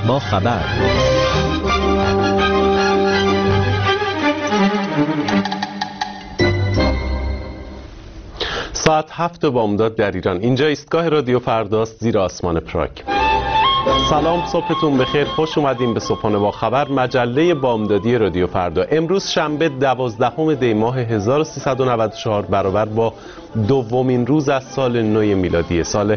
با خبر. ساعت 7 بامداد در ایران. اینجا ایستگاه رادیو فرداست زیر آسمان پراگ. سلام، صبحتون بخیر. خوش اومدین به صبحانه با خبر، مجله بامدادی رادیو فردا. امروز شنبه 12 دی ماه 1394 برابر با دومین روز از سال نو میلادی. سال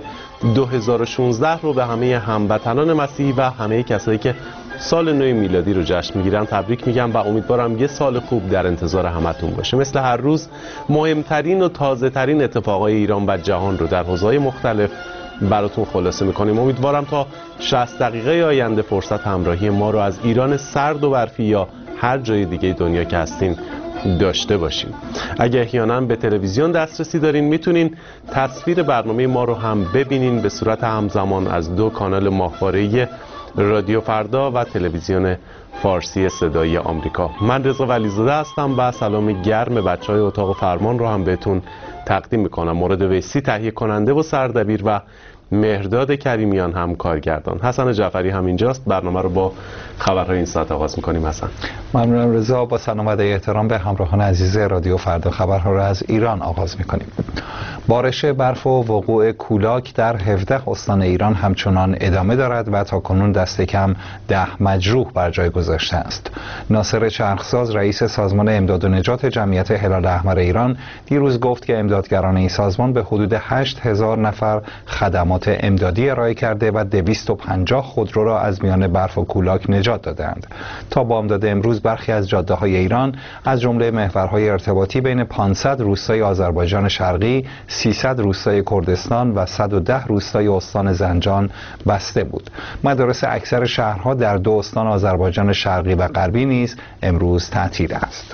2016 رو به همه هموطنان مسیحی و همه کسایی که سال نو میلادی رو جشن میگیرن تبریک میگم و امیدوارم یه سال خوب در انتظار همتون باشه. مثل هر روز مهمترین و تازه ترین اتفاقای ایران و جهان رو در حوزه‌های مختلف براتون خلاصه میکنیم. امیدوارم تا 60 دقیقه آینده فرصت همراهی ما رو از ایران سرد و برفی یا هر جای دیگه دنیا که هستین داشته باشیم. اگه احیانا به تلویزیون دسترسی دارین میتونین تصویر برنامه ما رو هم ببینین به صورت همزمان از دو کانال ماهواره‌ای رادیو فردا و تلویزیون فارسی صدای آمریکا. من رضا ولیزاده هستم و سلام گرم بچهای اتاق فرمان رو هم بهتون تقدیم میکنم. مورد ویسی تهیه کننده و سردبیر و مهرداد کریمیان هم کارگردان. حسن جعفری هم اینجاست. برنامه رو با خبرهای این ساعت آغاز میکنیم. حسن. ممنونم رضا. با سلام و احترام به همراهان عزیز رادیو فردا خبرها رو از ایران آغاز میکنیم. بارش برف و وقوع کولاک در 17 استان ایران همچنان ادامه دارد و تاکنون دست کم 10 مجروح بر جای گذاشته است. ناصر چرخساز رئیس سازمان امداد و نجات جمعیت هلال احمر ایران دیروز گفت که امدادگران این سازمان به حدود 8000 نفر خدمات امدادی ارائه کرده و 250 خودرو را از میان برف و کولاک نجات دادند. تا بامداد امروز برخی از جاده‌های ایران از جمله محورهای ارتباطی بین 500 روستای آذربایجان شرقی، 300 روستای کردستان و 110 روستای استان زنجان بسته بود. مدارس اکثر شهرها در 2 استان آذربایجان شرقی و غربی نیز امروز تعطیل است.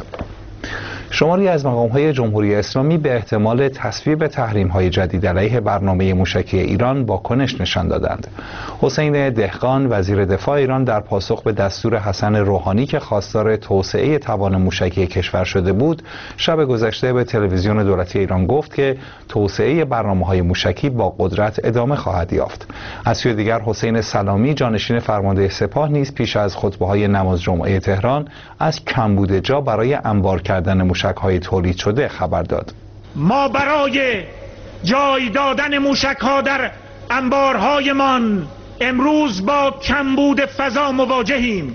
شماری از مقام‌های جمهوری اسلامی به احتمال تصویب تحریم‌های جدید علیه برنامه موشکی ایران واکنش نشان دادند. حسین دهقان وزیر دفاع ایران در پاسخ به دستور حسن روحانی که خواستار توسعه توان موشکی کشور شده بود، شب گذشته به تلویزیون دولتی ایران گفت که توسعه برنامه‌های موشکی با قدرت ادامه خواهد یافت. از سوی دیگر حسین سلامی جانشین فرمانده سپاه نیز پیش از خطبه‌های نماز جمعه تهران از کمبود جا برای انبار کردن موشک‌های تولید شده خبر داد. ما برای جای دادن موشک‌ها در انبارهایمان امروز با کمبود فضا مواجهیم.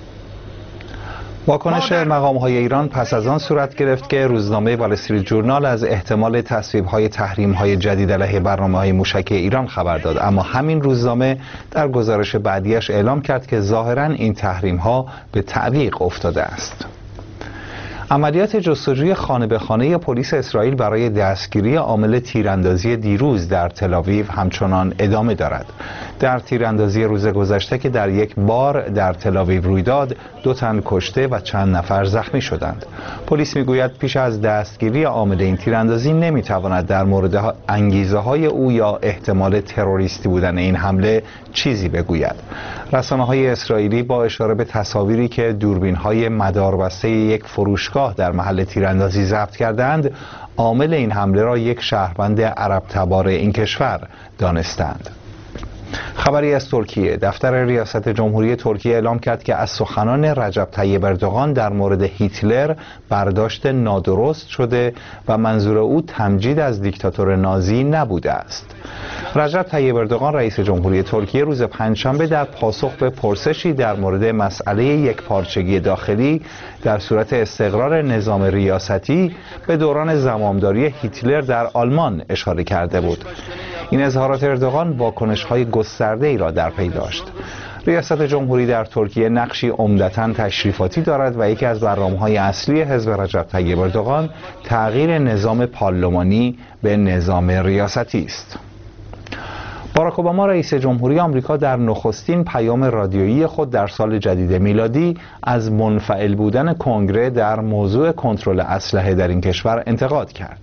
واکنش مقام‌های ایران پس از آن صورت گرفت که روزنامه وال استریت جورنال از احتمال تصویب‌های تحریم‌های جدید علیه برنامه‌های موشکی ایران خبر داد، اما همین روزنامه در گزارش بعدیش اعلام کرد که ظاهراً این تحریم‌ها به تعویق افتاده است. عملیات جستجوی خانه به خانه پلیس اسرائیل برای دستگیری عامل تیراندازی دیروز در تل‌آویو همچنان ادامه دارد. در تیراندازی روز گذشته که در یک بار در تل‌آویو روی داد، 2 تن کشته و چند نفر زخمی شدند. پلیس میگوید پیش از دستگیری عامل این تیراندازی نمیتواند در مورد انگیزه‌های او یا احتمال تروریستی بودن این حمله چیزی بگوید. رسانه‌های اسرائیلی با اشاره به تصاویری که دوربین‌های مداربسته یک فروشگاه در محل تیراندازی ضبط کردند، عامل این حمله را یک شهروند عرب تبار این کشور دانستند. خبری از ترکیه. دفتر ریاست جمهوری ترکیه اعلام کرد که از سخنان رجب طیب اردوغان در مورد هیتلر برداشت نادرست شده و منظور او تمجید از دیکتاتور نازی نبوده است. رجب طیب اردوغان رئیس جمهوری ترکیه روز پنجشنبه در پاسخ به پرسشی در مورد مسئله یکپارچگی داخلی در صورت استقرار نظام ریاستی به دوران زمامداری هیتلر در آلمان اشاره کرده بود. این اظهارات اردوغان واکنش‌های گسترده‌ای را در پی داشت. ریاست جمهوری در ترکیه نقشی عمدتاً تشریفاتی دارد و یکی از برنامه‌های اصلی حزب رجب طیب اردوغان تغییر نظام پارلمانی به نظام ریاستی است. باراک اوباما رئیس جمهوری آمریکا در نخستین پیام رادیویی خود در سال جدید میلادی از منفعل بودن کنگره در موضوع کنترل اسلحه در این کشور انتقاد کرد.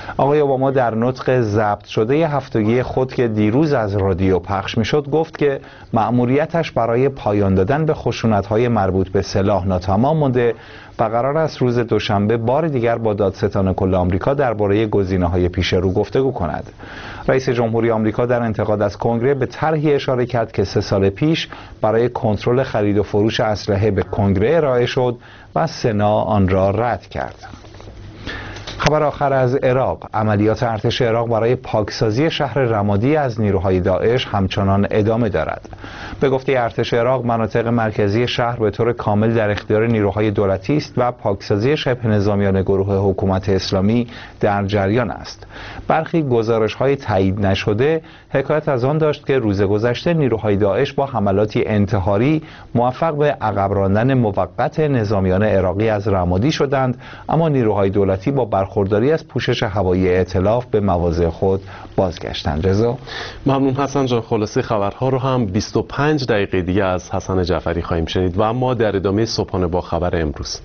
آقای اوباما در نطق ضبط شده هفتگی خود که دیروز از رادیو پخش میشد گفت که مأموریتش برای پایان دادن به خشونت‌های مربوط به سلاح ناتمام مانده و قرار است روز دوشنبه بار دیگر با دادستان کل آمریکا درباره گزینه‌های پیش رو گفتگو کند. رئیس جمهوری آمریکا در انتقاد از کنگره به طرحی اشاره کرد که 3 سال پیش برای کنترل خرید و فروش اسلحه به کنگره ارائه شد و سنا آن را رد کرد. خبر آخر از عراق: عملیات ارتش عراق برای پاکسازی شهر رمادی از نیروهای داعش همچنان ادامه دارد. به گفته ارتش عراق، مناطق مرکزی شهر به طور کامل در اختیار نیروهای دولتی است و پاکسازی شبه نظامیان گروه حکومت اسلامی در جریان است. برخی گزارش‌های تایید نشده حکایت از آن داشت که روز گذشته نیروهای داعش با حملاتی انتحاری موفق به عقب راندن موقت نظامیان عراقی از رمادی شدند، اما نیروهای دولتی با برخورداری از پوشش هوایی ائتلاف به مواضع خود بازگشتند. رضا، ممنون حسن جان. خلاصه خبرها رو هم 25 دقیقه دیگه از حسن جعفری خواهیم شنید و اما در ادامه صبحانه با خبر امروز.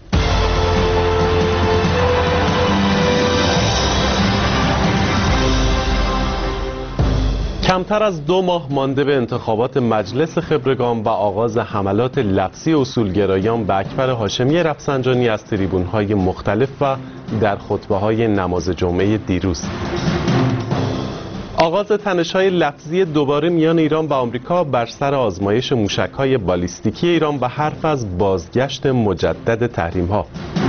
کمتر از 2 ماه مانده به انتخابات مجلس خبرگان و آغاز حملات لفظی اصولگرایان به اکبر هاشمی رفسنجانی از تریبون‌های مختلف و در خطبه‌های نماز جمعه دیروز. آغاز تنش‌های لفظی دوباره میان ایران و آمریکا بر سر آزمایش موشک‌های بالیستیکی ایران و حرف از بازگشت مجدد تحریم‌ها.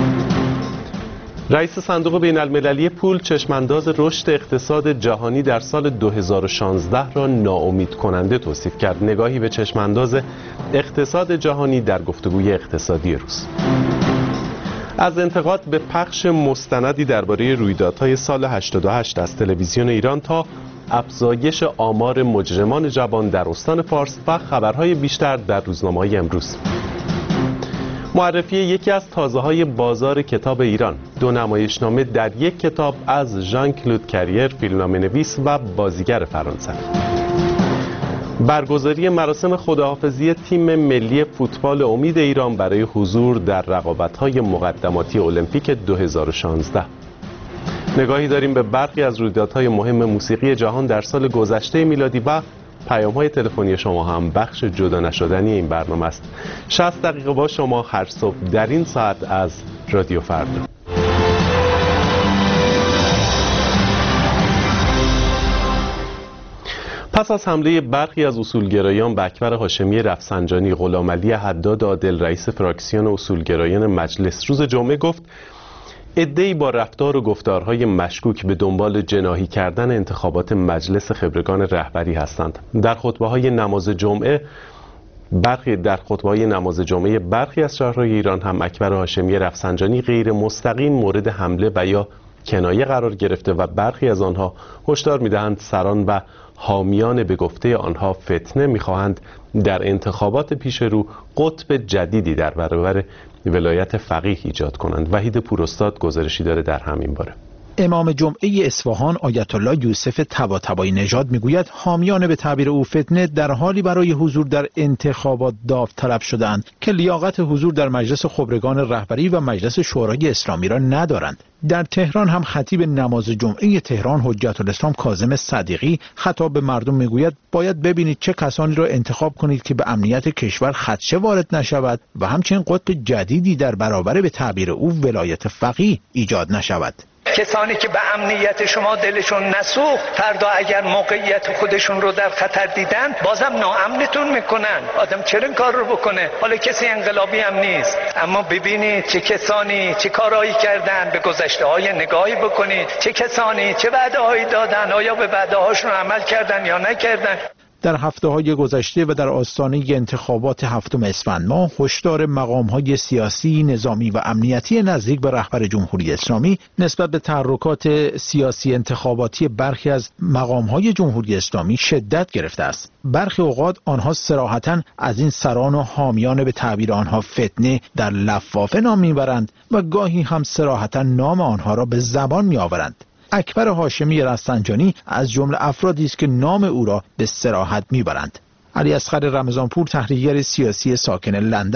رئیس صندوق بین المللی پول چشمانداز رشد اقتصاد جهانی در سال 2016 را ناامید کننده توصیف کرد. نگاهی به چشمانداز اقتصاد جهانی در گفتگوی اقتصادی روز. از انتقاد به پخش مستندی درباره رویدادهای سال 88 از تلویزیون ایران تا افزایش آمار مجرمان جوان در استان فارس و خبرهای بیشتر در روزنامه‌های امروز. معرفی یکی از تازه‌های بازار کتاب ایران، 2 نمایشنامه در یک کتاب از ژان کلود کریر، فیلمنامه‌نویس و بازیگر فرانسوی. برگزاری مراسم خداحافظی تیم ملی فوتبال امید ایران برای حضور در رقابت‌های مقدماتی المپیک 2016. نگاهی داریم به برخی از رویدادهای مهم موسیقی جهان در سال گذشته میلادی و پیام‌های تلفنی شما هم بخش جدا نشدنی این برنامه است. 60 دقیقه با شما هر صبح در این ساعت از رادیو فردا. پس از حمله برخی از اصولگرایان به اکبر هاشمی رفسنجانی، غلامعلی حداد عادل، رئیس فراکسیون اصولگرایان مجلس، روز جمعه گفت عده‌ای با رفتار و گفتارهای مشکوک به دنبال جناحی کردن انتخابات مجلس خبرگان رهبری هستند. در خطبه‌های نماز جمعه برخی از شهرهای ایران هم اکبر هاشمی رفسنجانی غیر مستقیم مورد حمله و یا کنایه قرار گرفته و برخی از آنها هشدار می‌دهند سران و حامیان به گفته آنها فتنه می‌خواهند در انتخابات پیش رو قطب جدیدی در برابر ولایت فقیه ایجاد کنند. وحید پوراستاد گزارشی داره در همین باره. امام جمعه اصفهان آیت الله یوسف طباطبایی نژاد میگوید حامیان به تعبیر او فتنه در حالی برای حضور در انتخابات داوطلب شدند که لیاقت حضور در مجلس خبرگان رهبری و مجلس شورای اسلامی را ندارند. در تهران هم خطیب نماز جمعه تهران حجت الاسلام کاظم صدیقی خطاب به مردم میگوید باید ببینید چه کسانی را انتخاب کنید که به امنیت کشور خدشه وارد نشود و همچنین قطب جدیدی در برابر به تعبیر او ولایت فقیه ایجاد نشود. کسانی که به امنیت شما دلشون نسوخت فردا اگر موقعیت خودشون رو در خطر دیدن بازم ناامنتون میکنن. آدم چرا این کار رو بکنه؟ حالا کسی انقلابی هم نیست، اما ببینید چه کسانی چه کارهایی کردن، به گذشته های نگاهی بکنید، چه کسانی چه وعده هایی دادن، آیا به وعده هاشون عمل کردن یا نکردن. در هفته‌های گذشته و در آستانه انتخابات 7 اسفند ماه هشدار مقام‌های سیاسی، نظامی و امنیتی نزدیک به رهبر جمهوری اسلامی نسبت به تحرکات سیاسی انتخاباتی برخی از مقام‌های جمهوری اسلامی شدت گرفته است. برخی اوقات آنها صراحتاً از این سران و حامیان به تعبیر آنها فتنه در لفافه نام میبرند و گاهی هم صراحتاً نام آنها را به زبان میآورند. اکبر هاشمی رفسنجانی از جمله افرادی است که نام او را به صراحت میبرند. علی اصغر رمضانپور، تحلیلگر سیاسی ساکن لندن: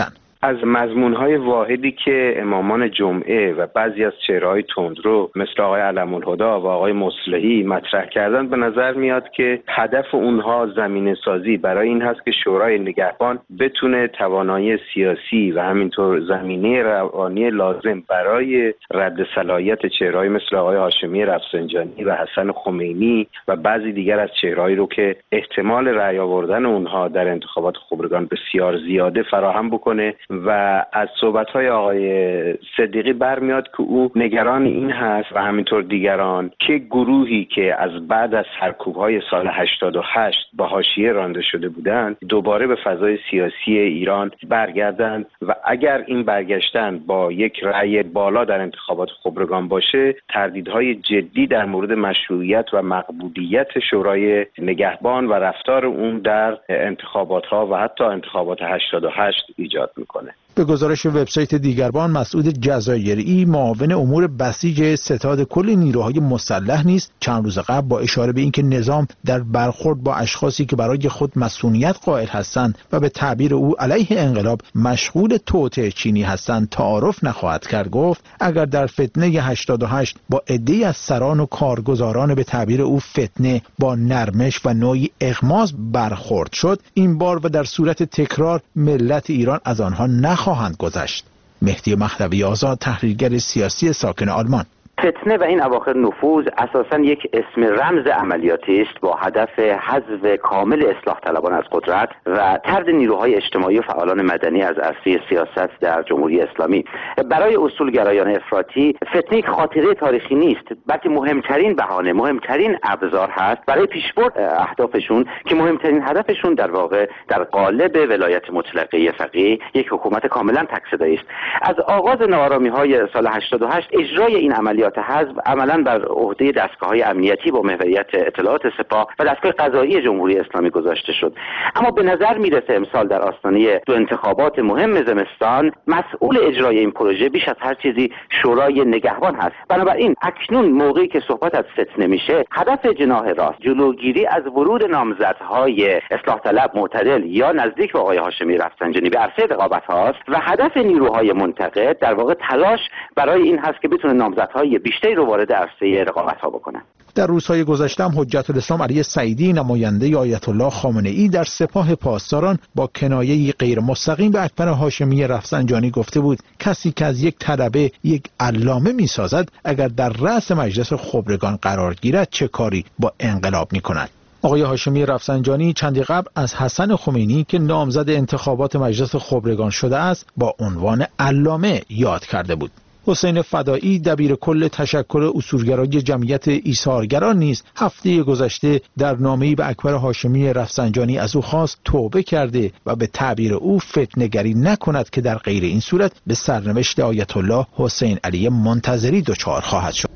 از مضمونهای واحدی که امامان جمعه و بعضی از چهره‌های تندرو مثل آقای علم‌الهدی و آقای مصلحی مطرح کردن به نظر میاد که هدف اونها زمینه سازی برای این هست که شورای نگهبان بتونه توانایی سیاسی و همینطور زمینه روانی لازم برای رد صلاحیت چهره‌های مثل آقای هاشمی رفسنجانی و حسن خمینی و بعضی دیگر از چهره‌هایی رو که احتمال رأی آوردن اونها در انتخابات خبرگان بسیار زیاده فراهم بکنه و از صحبت‌های آقای صدیقی برمیاد که او نگران این هست و همینطور دیگران که گروهی که از بعد از سرکوب‌های سال 88 به حاشیه رانده شده بودند دوباره به فضای سیاسی ایران برگردند و اگر این برگشتن با یک رأی بالا در انتخابات خبرگان باشه تردیدهای جدی در مورد مشروعیت و مقبولیت شورای نگهبان و رفتار اون در انتخابات‌ها و حتی انتخابات 88 ایجاد میکنه. به گزارش وبسایت دیگربان، مسعود جزایری معاون امور بسیج ستاد کل نیروهای مسلح نیز چند روز قبل با اشاره به اینکه نظام در برخورد با اشخاصی که برای خود مسئولیت قائل هستند و به تعبیر او علیه انقلاب مشغول توطئه چینی هستند تعارف نخواهد کرد. گفت اگر در فتنه 88 با عده‌ای از سران و کارگزاران به تعبیر او فتنه با نرمش و نوعی اغماض برخورد شد، این بار و در صورت تکرار ملت ایران از آنها خواهند گذشت. مهدی مهدوی آزاد، تحلیلگر سیاسی ساکن آلمان: فتنه و این اواخر نفوذ اساساً یک اسم رمز عملیاتی است با هدف حذف کامل اصلاح طلبان از قدرت و طرد نیروهای اجتماعی و فعالان مدنی از عرصه سیاست در جمهوری اسلامی. برای اصولگرایان افراطی فتنه یک خاطره تاریخی نیست، بلکه مهمترین بهانه، مهمترین ابزار هست برای پیشبرد اهدافشون که مهمترین هدفشون در واقع در قالب ولایت مطلقه فقیه یک حکومت کاملا تک‌صدایی است. از آغاز ناآرامی‌های سال 88 اجرای این عملیات حزب عملاً بر عهده دستگاه‌های امنیتی با محوریت اطلاعات سپاه و دستگاه قضایی جمهوری اسلامی گذاشته شد. اما به نظر میرسه امسال در آستانه دو انتخابات مهم زمستان مسئول اجرای این پروژه بیش از هر چیزی شورای نگهبان هست. بنابراین اکنون موقعی که صحبت از فتنه میشه، هدف جناح راست جلوگیری از ورود نامزدهای اصلاح طلب معتدل یا نزدیک به آقای هاشمی رفسنجانی به عرصه رقابت هاست و هدف نیروهای منتقد در واقع تلاش برای این هست که بتونه نامزدهای بیشتری رو وارد عرصه رقابت ها بکنن. در روزهای گذشته هم حجت الاسلام علی سعیدی، نماینده آیت الله خامنه‌ای، در سپاه پاسداران با کنایه‌ای غیر مستقیم به اکبر هاشمی رفسنجانی گفته بود کسی که از یک طلبه یک علامه می‌سازد اگر در رأس مجلس خبرگان قرار گیرد چه کاری با انقلاب می‌کند. آقای هاشمی رفسنجانی چندی قبل از حسن خمینی که نامزد انتخابات مجلس خبرگان شده است با عنوان علامه یاد کرده بود. حسین فدایی، دبیر کل تشکل اصولگرای جمعیت ایثارگران نیز هفته گذشته در نامه‌ای به اکبر هاشمی رفسنجانی از او خواست توبه کرده و به تعبیر او فتنه‌گری نکند که در غیر این صورت به سرنوشت آیت الله حسین علی منتظری دچار خواهد شد.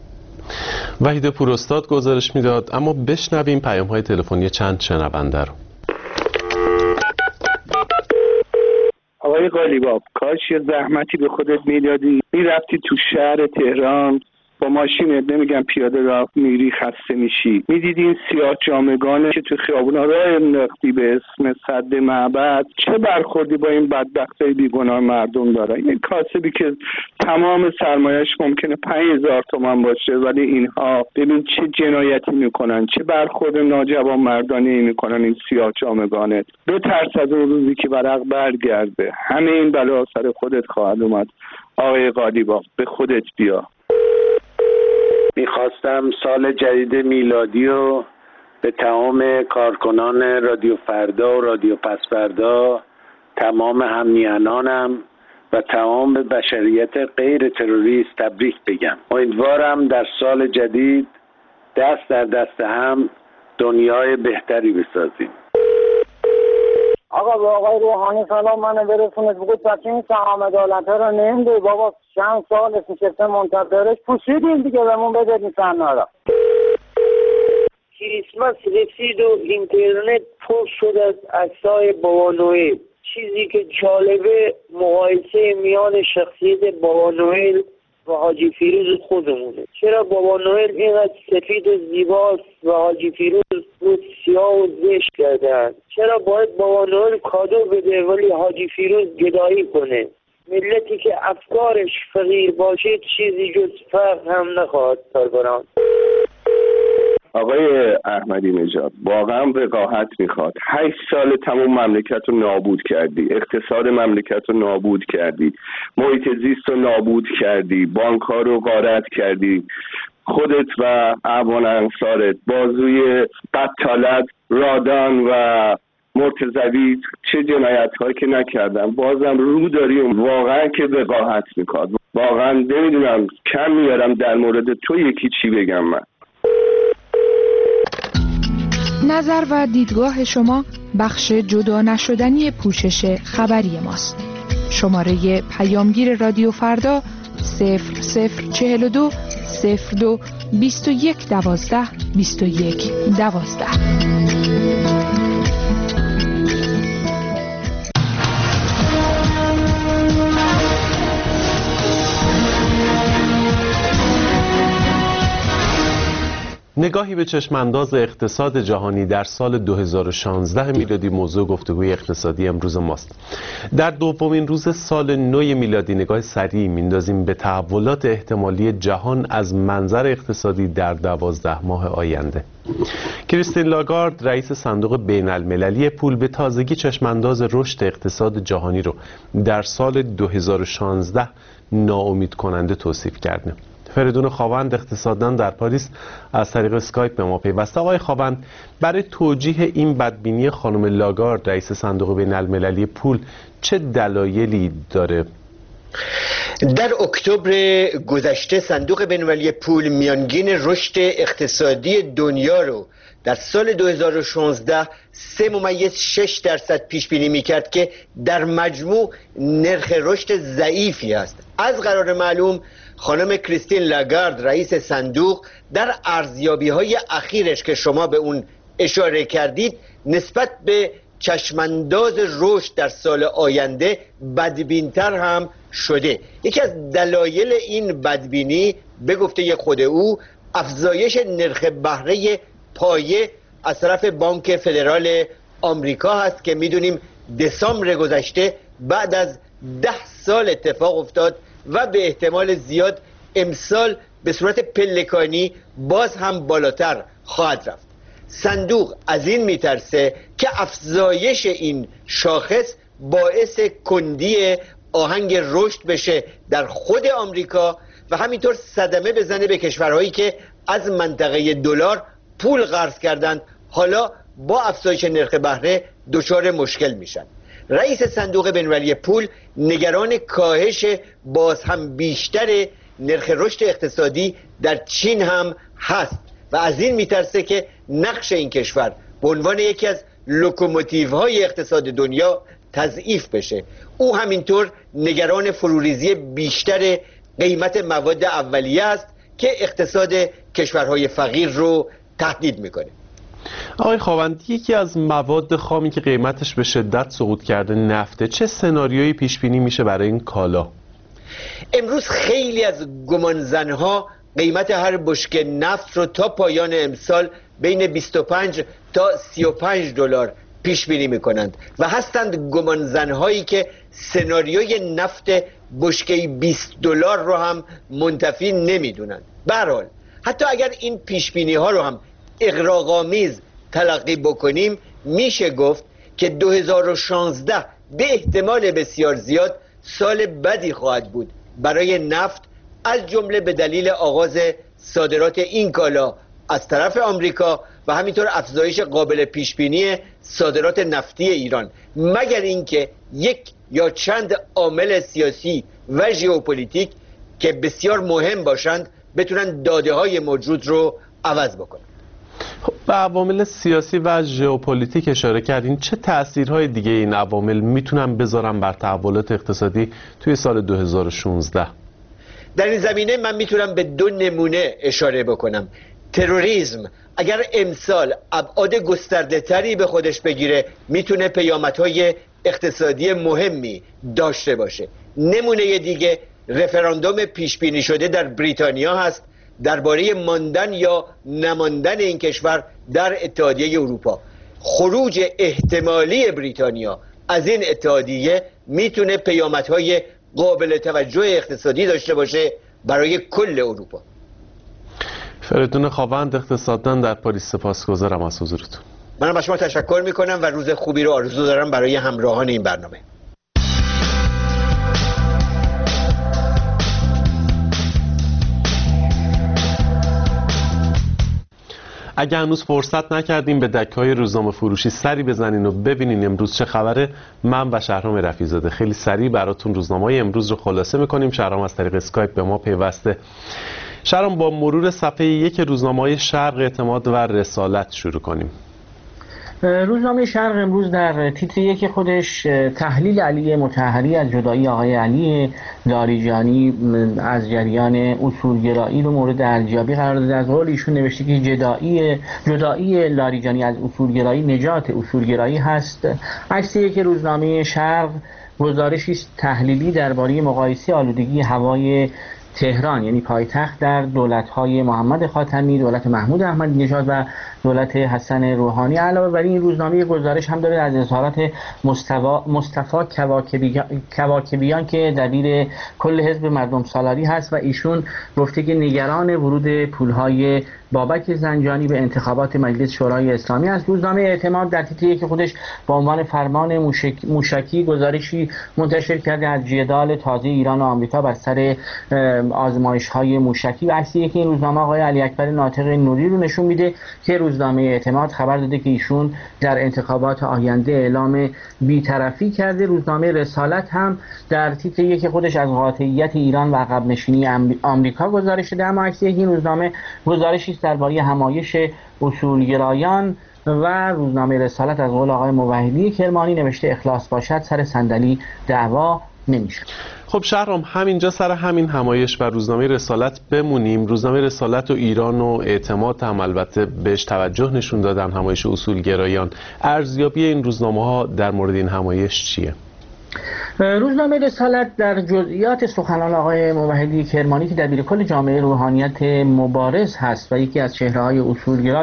وحید پوراستاد گزارش میداد، اما بشنویم پیام‌های تلفنی چند شنونده رو. آقای قالیباف، کاش یه زحمتی به خودت میدادی، میرفتی تو شهر تهران با ماشینت، نمیگم پیاده راه میری خسته میشی، میدیدی این سیاه جامگانه که تو خیابونا راه انداختی به اسم سد معبد، چه برخوردی با این بدبختای بیگناه مردم داره. این کاسبی که تمام سرمایه‌اش ممکنه 5000 تومان باشه، ولی اینها ببین چه جنایتی میکنن، چه برخورد ناجوان مردانه میکنن. این سیاه جامگانه بترس از اون روزی که ورق برگرده، همه این بلا سر خودت خواهد اومد. آقای قالیباف، به خودت بیا. میخواستم سال جدید میلادی رو به تمام کارکنان رادیو فردا و رادیو پس فردا، تمام هم‌میهنانم و تمام بشریت غیر تروریست تبریک بگم. امیدوارم در سال جدید دست در دست هم دنیای بهتری بسازیم. آقا با آقای روحانی سلام منو برسونید، بگو بچه این سهام عدالت رو نمیده بابا، چند سال نشسته منتظرش، پوشیدیم دیگه بهمون بده میفهمه را. کریسمس رسید و اینترنت پر شد از عکسای بابا نوئل. چیزی که جالبه مقایسه میان شخصیت بابا نوئل و حاجی فیروز خودمونه. چرا بابا نوئل اینقدر سفید و زیباست و حاجی فیروز رو سیاه و زشت کردن؟ چرا باید بابا نوئل کادو بده ولی حاجی فیروز گدایی کنه؟ ملتی که افکارش فقیر باشه چیزی جز فقر هم نخواهد سربران. آقای احمدی نژاد واقعا وقاحت میخواد. 8 سال تمام مملکت رو نابود کردی، اقتصاد مملکت رو نابود کردی، محیط زیست رو نابود کردی، بانک ها رو غارت کردی، خودت و اعوان انصارت بازوی بطالت، رادان و مرتضوی چه جنایت هایی که نکردن بازم رو داریم. واقعا که وقاحت میخواد. واقعا نمیدونم کم میارم در مورد تو یکی چی بگم. من نظر و دیدگاه شما بخش جدا نشدنی پوشش خبری ماست. شماره پیامگیر رادیو فردا 0042 02 21 12 21 12. نگاهی به چشمانداز اقتصاد جهانی در سال 2016 میلادی موضوع گفتگوی اقتصادی امروز ماست. در دومین روز سال نو میلادی نگاه سریعی میندازیم به تحولات احتمالی جهان از منظر اقتصادی در 12 ماه آینده. کریستین لاگارد رئیس صندوق بین المللی پول به تازگی چشمانداز رشد اقتصاد جهانی رو در سال 2016 ناامید کننده توصیف کرده. فریدون خاوند اقتصاددان در پاریس از طریق اسکایپ به ما پیوسته. آقای خاوند، برای توجیه این بدبینی خانم لاگارد رئیس صندوق بین المللی پول چه دلایلی داره؟ در اکتبر گذشته صندوق بین المللی پول میانگین رشد اقتصادی دنیا رو در سال 2016 3.6% پیش بینی میکرد که در مجموع نرخ رشد ضعیفی است. از قرار معلوم خانم کریستین لاگارد رئیس صندوق در ارزیابی‌های اخیرش که شما به اون اشاره کردید نسبت به چشمانداز رشد در سال آینده بدبین‌تر هم شده. یکی از دلایل این بدبینی به گفته خود او افزایش نرخ بهره پایه از طرف بانک فدرال آمریکا هست که میدونیم دسامبر گذشته بعد از 10 سال اتفاق افتاد و به احتمال زیاد امسال به صورت پلکانی باز هم بالاتر خواهد رفت. صندوق از این میترسه که افزایش این شاخص باعث کندی آهنگ رشد بشه در خود آمریکا و همینطور صدمه بزنه به کشورهایی که از منطقه دلار پول قرض کردند، حالا با افزایش نرخ بهره دچار مشکل میشن. رئیس صندوق بین‌المللی پول نگران کاهش باز هم بیشتر نرخ رشد اقتصادی در چین هم هست و از این میترسه که نقش این کشور به عنوان یکی از لوکوموتیوهای اقتصاد دنیا تضعیف بشه. او همینطور نگران فروریزی بیشتر قیمت مواد اولیه است که اقتصاد کشورهای فقیر رو تهدید میکنه. آقای خاوند، یکی از مواد خامی که قیمتش به شدت سقوط کرده نفته. چه سناریویی پیش بینی میشه برای این کالا؟ امروز خیلی از گمانزنها قیمت هر بشکه نفت رو تا پایان امسال بین 25 تا 35 دلار پیش بینی میکنند و هستند گمانزنهایی که سناریوی نفت بشکه 20 دلار رو هم منتفی نمیدونند. به هر حال حتی اگر این پیش بینی ها رو هم اغراق‌آمیز تلقی بکنیم میشه گفت که 2016 به احتمال بسیار زیاد سال بدی خواهد بود برای نفت، از جمله به دلیل آغاز صادرات این کالا از طرف آمریکا و همینطور افزایش قابل پیش بینی صادرات نفتی ایران، مگر اینکه یک یا چند عامل سیاسی و ژئوپلیتیک که بسیار مهم باشند بتونن داده های موجود رو عوض بکنن. به عوامل سیاسی و ژئوپلیتیک اشاره کردین. چه تأثیرهای دیگه این عوامل میتونن بذارن بر تحولات اقتصادی توی سال 2016؟ در این زمینه من میتونم به 2 نمونه اشاره بکنم. تروریسم اگر امسال ابعاد گسترده تری به خودش بگیره میتونه پیامدهای اقتصادی مهمی داشته باشه. نمونه دیگه رفراندوم پیش بینی شده در بریتانیا هست درباره ماندن یا نماندن این کشور در اتحادیه اروپا. خروج احتمالی بریتانیا از این اتحادیه میتونه پیامدهای قابل توجه اقتصادی داشته باشه برای کل اروپا. فریدون خاوند، اقتصاددان در پاریس، سپاسگزارم از حضورتون. منم از شما تشکر میکنم و روز خوبی رو آرزو دارم برای همراهان این برنامه. اگه هنوز فرصت نکردیم به دکه‌های روزنامه فروشی سری بزنین و ببینین امروز چه خبره، من و شهرام رفیع‌زاده خیلی سریع براتون روزنامه‌های امروز رو خلاصه می‌کنیم. شهرام از طریق اسکایپ به ما پیوسته. شهرام، با مرور صفحه یک روزنامه‌های شرق، اعتماد و رسالت شروع کنیم. روزنامه شرق امروز در تیتر یک خودش تحلیل علی مطهری از جدایی آقای علی لاریجانی از جریان اصولگرایی رو مورد ارزیابی قرار داده. از قول ایشون نوشته که جدایی لاریجانی از اصولگرایی نجات اصولگرایی هست. عکس یک روزنامه شرق گزارشی تحلیلی درباره مقایسه آلودگی هوای تهران، یعنی پایتخت، در دولت‌های محمد خاتمی، دولت محمود احمدی نژاد و دولت حسن روحانی. علاوه بر این روزنامه گزارش هم داره از اظهارات مصطفی کواکبیان که دبیر کل حزب مردم سالاری هست و ایشون گفته که نگران ورود پولهای بابک زنجانی به انتخابات مجلس شورای اسلامی است. روزنامه اعتماد در تیتر یک خودش با عنوان فرمان موشکی گزارشی منتشر کرده از جدال تازه ایران و آمریکا بر سر آزمایش‌های موشکی و عکسی که این روزنامه آقای علی اکبر ناطق نوری رو نشون میده که روزنامه اعتماد خبر داده که ایشون در انتخابات آینده اعلام بی‌طرفی کرده. روزنامه رسالت هم در تیتر یک خودش از قاطعیت ایران و عقب نشینی آمریکا گزارش داده، اما عکسی این روزنامه گزارشی درباره همایش اصولگرایان و روزنامه رسالت از قول آقای موحدی کرمانی نوشته اخلاص باشد سر صندلی دعوا نمیشه. خب شهرام، همینجا سر همین همایش و روزنامه رسالت بمونیم. روزنامه رسالت و ایران و اعتماد هم البته بهش توجه نشون دادن، همایش اصولگرایان. ارزیابی این روزنامه ها در مورد این همایش چیه؟ روزنامه رسالت در جزئیات سخنان آقای موحدی کرمانی که دبیر کل جامعه روحانیت مبارز هست و یکی از چهره‌های اصولگرا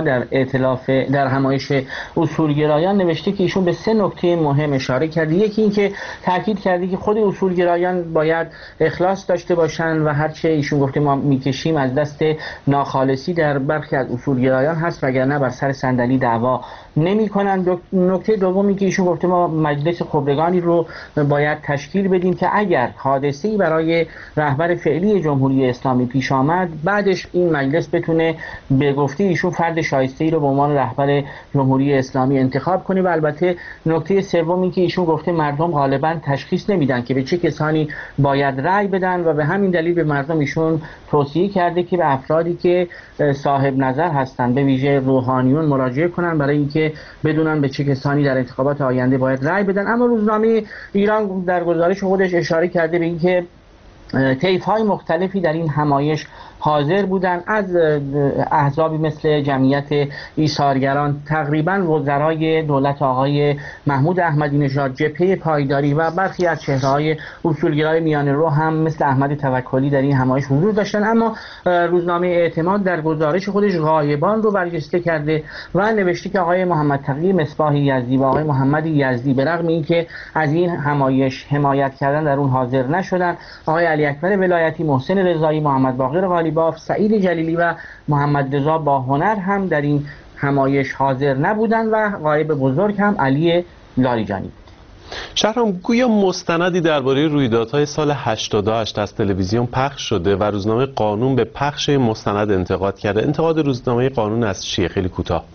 در همایش اصولگرایان نوشته که ایشون به 3 نکته مهم اشاره کرده. یکی این که تاکید کرده که خود اصولگرایان باید اخلاص داشته باشند و هرچه ایشون گفته ما میکشیم از دست ناخالصی در برخی از اصولگرایان هست وگرنه بر سر صندلی دعوا نمی‌کنند. نکته دومی که ایشون گفته ما مجلس خبرگانی رو باید تشکیل بدیم که اگر حادثه‌ای برای رهبر فعلی جمهوری اسلامی پیش آمد بعدش این مجلس بتونه به گفته ایشون فرد شایسته‌ای رو به عنوان رهبر جمهوری اسلامی انتخاب کنه. و البته نکته سومی که ایشون گفته مردم غالبا تشخیص نمیدن که به چه کسانی باید رأی بدن و به همین دلیل به مردم ایشون توصیه کرده که به افرادی که صاحب نظر هستند به ویژه روحانیون مراجعه کنن برای اینکه بدونن به چه کسانی در انتخابات آینده باید رأی بدن. اما روزنامه ایران در گزارش خودش اشاره کرده به اینکه طیف‌های مختلفی در این همایش حاضر بودن، از احزابی مثل جمعیت ایثارگران، تقریباً وزرای دولت آقای محمود احمدی نژاد، جبهه پایداری و برخی از چهره‌های اصولگرای میانه رو هم مثل احمد توکلی در این همایش حضور داشتن. اما روزنامه اعتماد در گزارش خودش غایبان رو برجسته کرده و نوشته که آقای محمد تقی مصباح یزدی و آقای محمد یزدی به رغم اینکه از این همایش حمایت کردن در اون حاضر نشدن، آقای علی اکبر ولایتی، محسن رضایی، محمد باقر غالیباف، سعید جلیلی و محمد رضا با هنر هم در این همایش حاضر نبودند و غایب بزرگ هم علی لاریجانی بود. شهرام، گویا مستندی درباره رویدادهای سال 88 از تلویزیون پخش شده و روزنامه قانون به پخش مستند انتقاد کرده. انتقاد روزنامه قانون از چیه؟ خیلی کوتاه.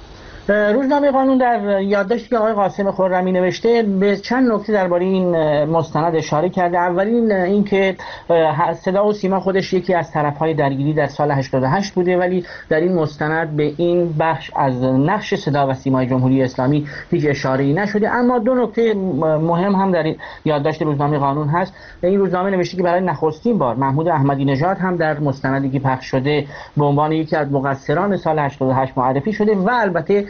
روزنامه قانون در یادداشتی که آقای قاسم خرمی نوشته به چند نکته درباره این مستند اشاره کرده. اولین اینکه صدا و سیما خودش یکی از طرف‌های درگیری در سال 88 بوده ولی در این مستند به این بخش از نقش صدا و سیمای جمهوری اسلامی هیچ اشاره‌ای نشده. اما 2 نکته مهم هم در این یادداشت روزنامه قانون هست. این روزنامه نوشته که برای نخستین بار محمود احمدی نژاد هم در مستندی که پخش شده به عنوان یکی از مقصران سال 88 معرفی شده و البته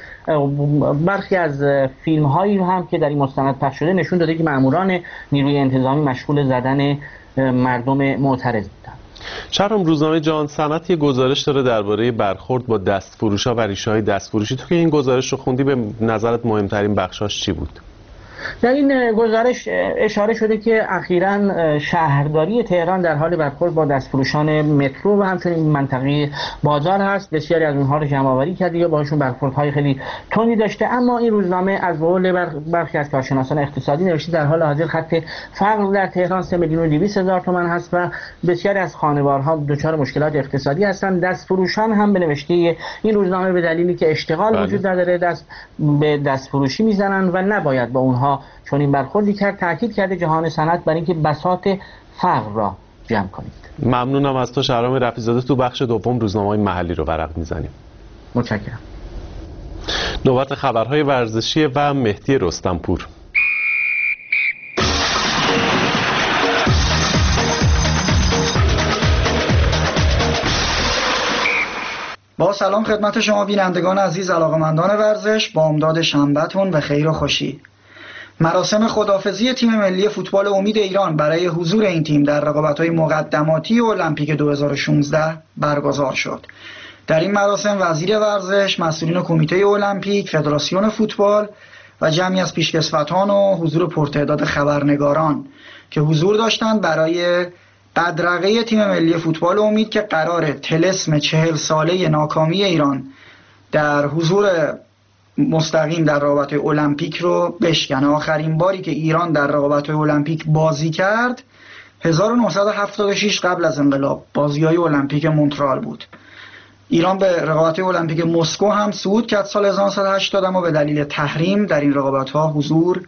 برخی از فیلم هایی هم که در این مستند پخش شده نشون داده که ماموران نیروی انتظامی مشغول زدن مردم معترض بودن. شهرام، روزنامه جهان صنعت یه گزارش داره درباره برخورد با دستفروش‌ها و ریشه‌های دستفروشی. تو که این گزارش رو خوندی، به نظرت مهمترین بخشاش چی بود؟ در این گزارش اشاره شده که اخیراً شهرداری تهران در حال برخورد با دستفروشان مترو و همچنین منطقه بازار هست. بسیاری از اونها رو جمع‌آوری کرده یا باشون برخوردهای خیلی تندی داشته. اما این روزنامه از قول برخی از کارشناسان اقتصادی نوشته در حال حاضر خط فقر در تهران 3,200,000 تومان هست و بسیاری از خانوارها دچار مشکلات اقتصادی هستند. دستفروشان هم به نوشته این روزنامه به دلیلی که اشتغال وجود نداره به دستفروشی میزنن و نباید با اونها چون این برخوردی کرد. تاکید کرده جهان صنعت بر اینکه بساط فقر را جمع کنید. ممنونم از تو شهرام رفیع‌زاده. تو بخش دوم روزنامه‌های محلی رو ورق میزنیم. متشکرم. نوبت خبرهای ورزشی و مهدی رستمپور. با سلام خدمت شما بینندگان عزیز، علاقه‌مندان ورزش، بامداد شنبه‌تون به خیر و خوشی. مراسم خداحافظی تیم ملی فوتبال امید ایران برای حضور این تیم در رقابت‌های مقدماتی المپیک 2016 برگزار شد. در این مراسم وزیر ورزش، مسئولین کمیته المپیک، فدراسیون فوتبال و جمعی از پیشکسوتان و حضور پرتعداد خبرنگاران که حضور داشتند برای بدرقه تیم ملی فوتبال امید که قراره طلسم 40 ساله ناکامی ایران در حضور مستقیم در رقابت‌های المپیک رو بشکنه. آخرین باری که ایران در رقابت‌های المپیک بازی کرد 1976 قبل از انقلاب، بازی‌های المپیک مونترال بود. ایران به رقابت‌های المپیک مسکو هم صعود کرد سال 1980 اما به دلیل تحریم در این رقابت‌ها حضور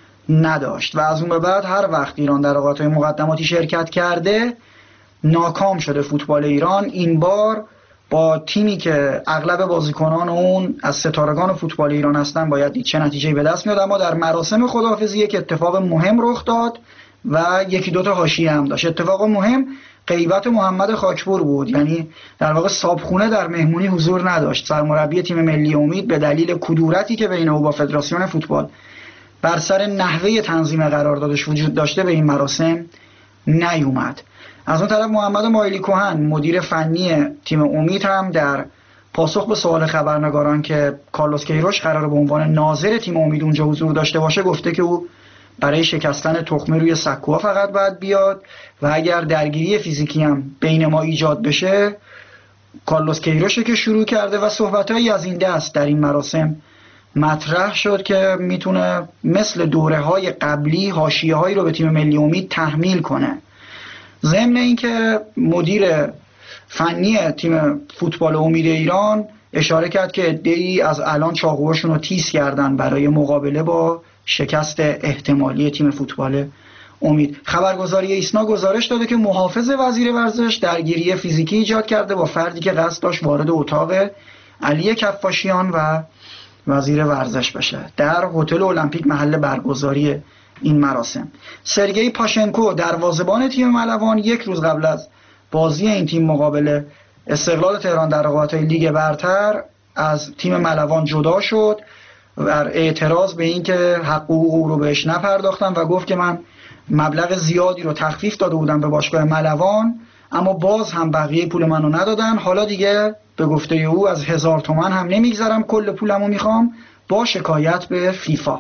نداشت و از اون به بعد هر وقت ایران در رقابت‌های مقدماتی شرکت کرده ناکام شده فوتبال ایران. این بار با تیمی که اغلب بازیکنان اون از ستارگان فوتبال ایران هستن باید دید چه نتیجه‌ای به دست میاد. اما در مراسم خداحافظی یک اتفاق مهم رخ داد و یکی دو تا حاشیه هم داشت. اتفاق مهم غیبت محمد خاکپور بود، یعنی در واقع صابخونه در مهمونی حضور نداشت. سرمربی تیم ملی امید به دلیل کدورتی که بین او با فدراسیون فوتبال بر سر نحوه تنظیم قراردادش وجود داشته به این مراسم نیومد. از اون طرف محمد مایلی کهن مدیر فنی تیم امید هم در پاسخ به سوال خبرنگاران که کارلوس کیروش قراره به عنوان ناظر تیم امید اونجا حضور داشته باشه گفته که او برای شکستن تخمه روی سکوها فقط باید بیاد و اگر درگیری فیزیکی هم بین ما ایجاد بشه کارلوس کیروشه که شروع کرده و صحبتایی از این دست در این مراسم مطرح شد که میتونه مثل دوره‌های قبلی حاشیه‌هایی رو به تیم ملی امید تحمیل کنه. ضمن اینکه مدیر فنی تیم فوتبال امید ایران اشاره کرد که عده‌ای از الان چاقوهاشون رو تیز کردن برای مقابله با شکست احتمالی تیم فوتبال امید. خبرگزاری ایسنا گزارش داده که محافظ وزیر ورزش درگیری فیزیکی ایجاد کرده با فردی که قصد داشت وارد اتاق علی کفاشیان و وزیر ورزش بشه در هتل المپیک محل برگزاری این مراسم. سرگئی پاشنکو دروازه‌بان تیم ملوان یک روز قبل از بازی این تیم مقابل استقلال تهران در رقابت‌های لیگ برتر از تیم ملوان جدا شد در اعتراض به اینکه حقوق او رو بهش نپرداختن و گفت که من مبلغ زیادی رو تخفیف داده بودم به باشگاه ملوان اما باز هم بقیه پول منو ندادن، حالا دیگه به گفته او از 1000 تومان هم نمیگذرم، کل پولمو میخوام، با شکایت به فیفا.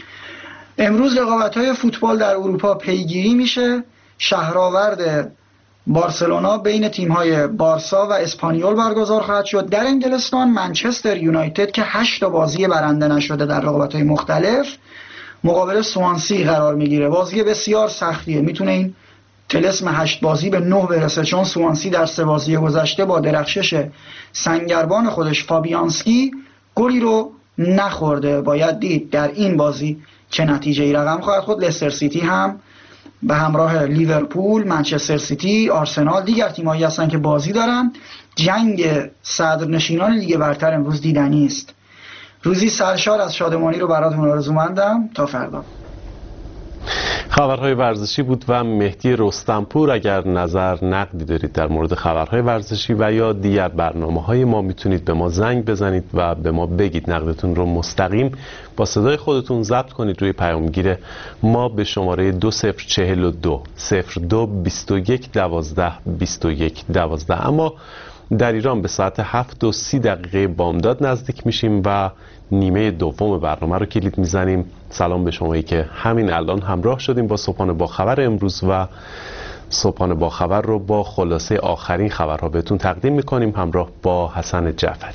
امروز رقابت‌های فوتبال در اروپا پیگیری میشه. شهرآورد بارسلونا بین تیم‌های بارسا و اسپانیول برگزار خواهد شد. در انگلستان منچستر یونایتد که 8 تا بازی برنده نشده در رقابت‌های مختلف مقابل سوانسی قرار میگیره. بازی بسیار سختیه، میتونه این طلسم 8 بازی به 9 برسه چون سوانسی در 3 بازی گذشته با درخشش سنگربان خودش فابیانسکی گلی رو نخورده. باید دید در این بازی چه نتیجه‌ای رقم خواهد خورد. لستر سیتی هم به همراه لیورپول، منچستر سیتی، آرسنال دیگر تیمایی هستن که بازی دارن. جنگ صدرنشینان لیگ برتر امروز دیدنی است. روزی سرشار از شادمانی رو براتون آرزومندم. تا فردا. خبرهای ورزشی بود و مهدی رستمپور. اگر نظر نقدی دارید در مورد خبرهای ورزشی و یا دیگر برنامه‌های ما میتونید به ما زنگ بزنید و به ما بگید. نقدتون رو مستقیم با صدای خودتون ضبط کنید روی پیامگیر ما به شماره 2042 02 21 12 21 12. اما در ایران به ساعت 7:30 بامداد نزدیک میشیم و نیمه دوم برنامه رو کلید میزنیم. سلام به شمایی که همین الان همراه شدیم با صبحانه با خبر امروز و صبحانه با خبر رو با خلاصه آخرین خبرها بهتون تقدیم میکنیم همراه با حسن جعفری.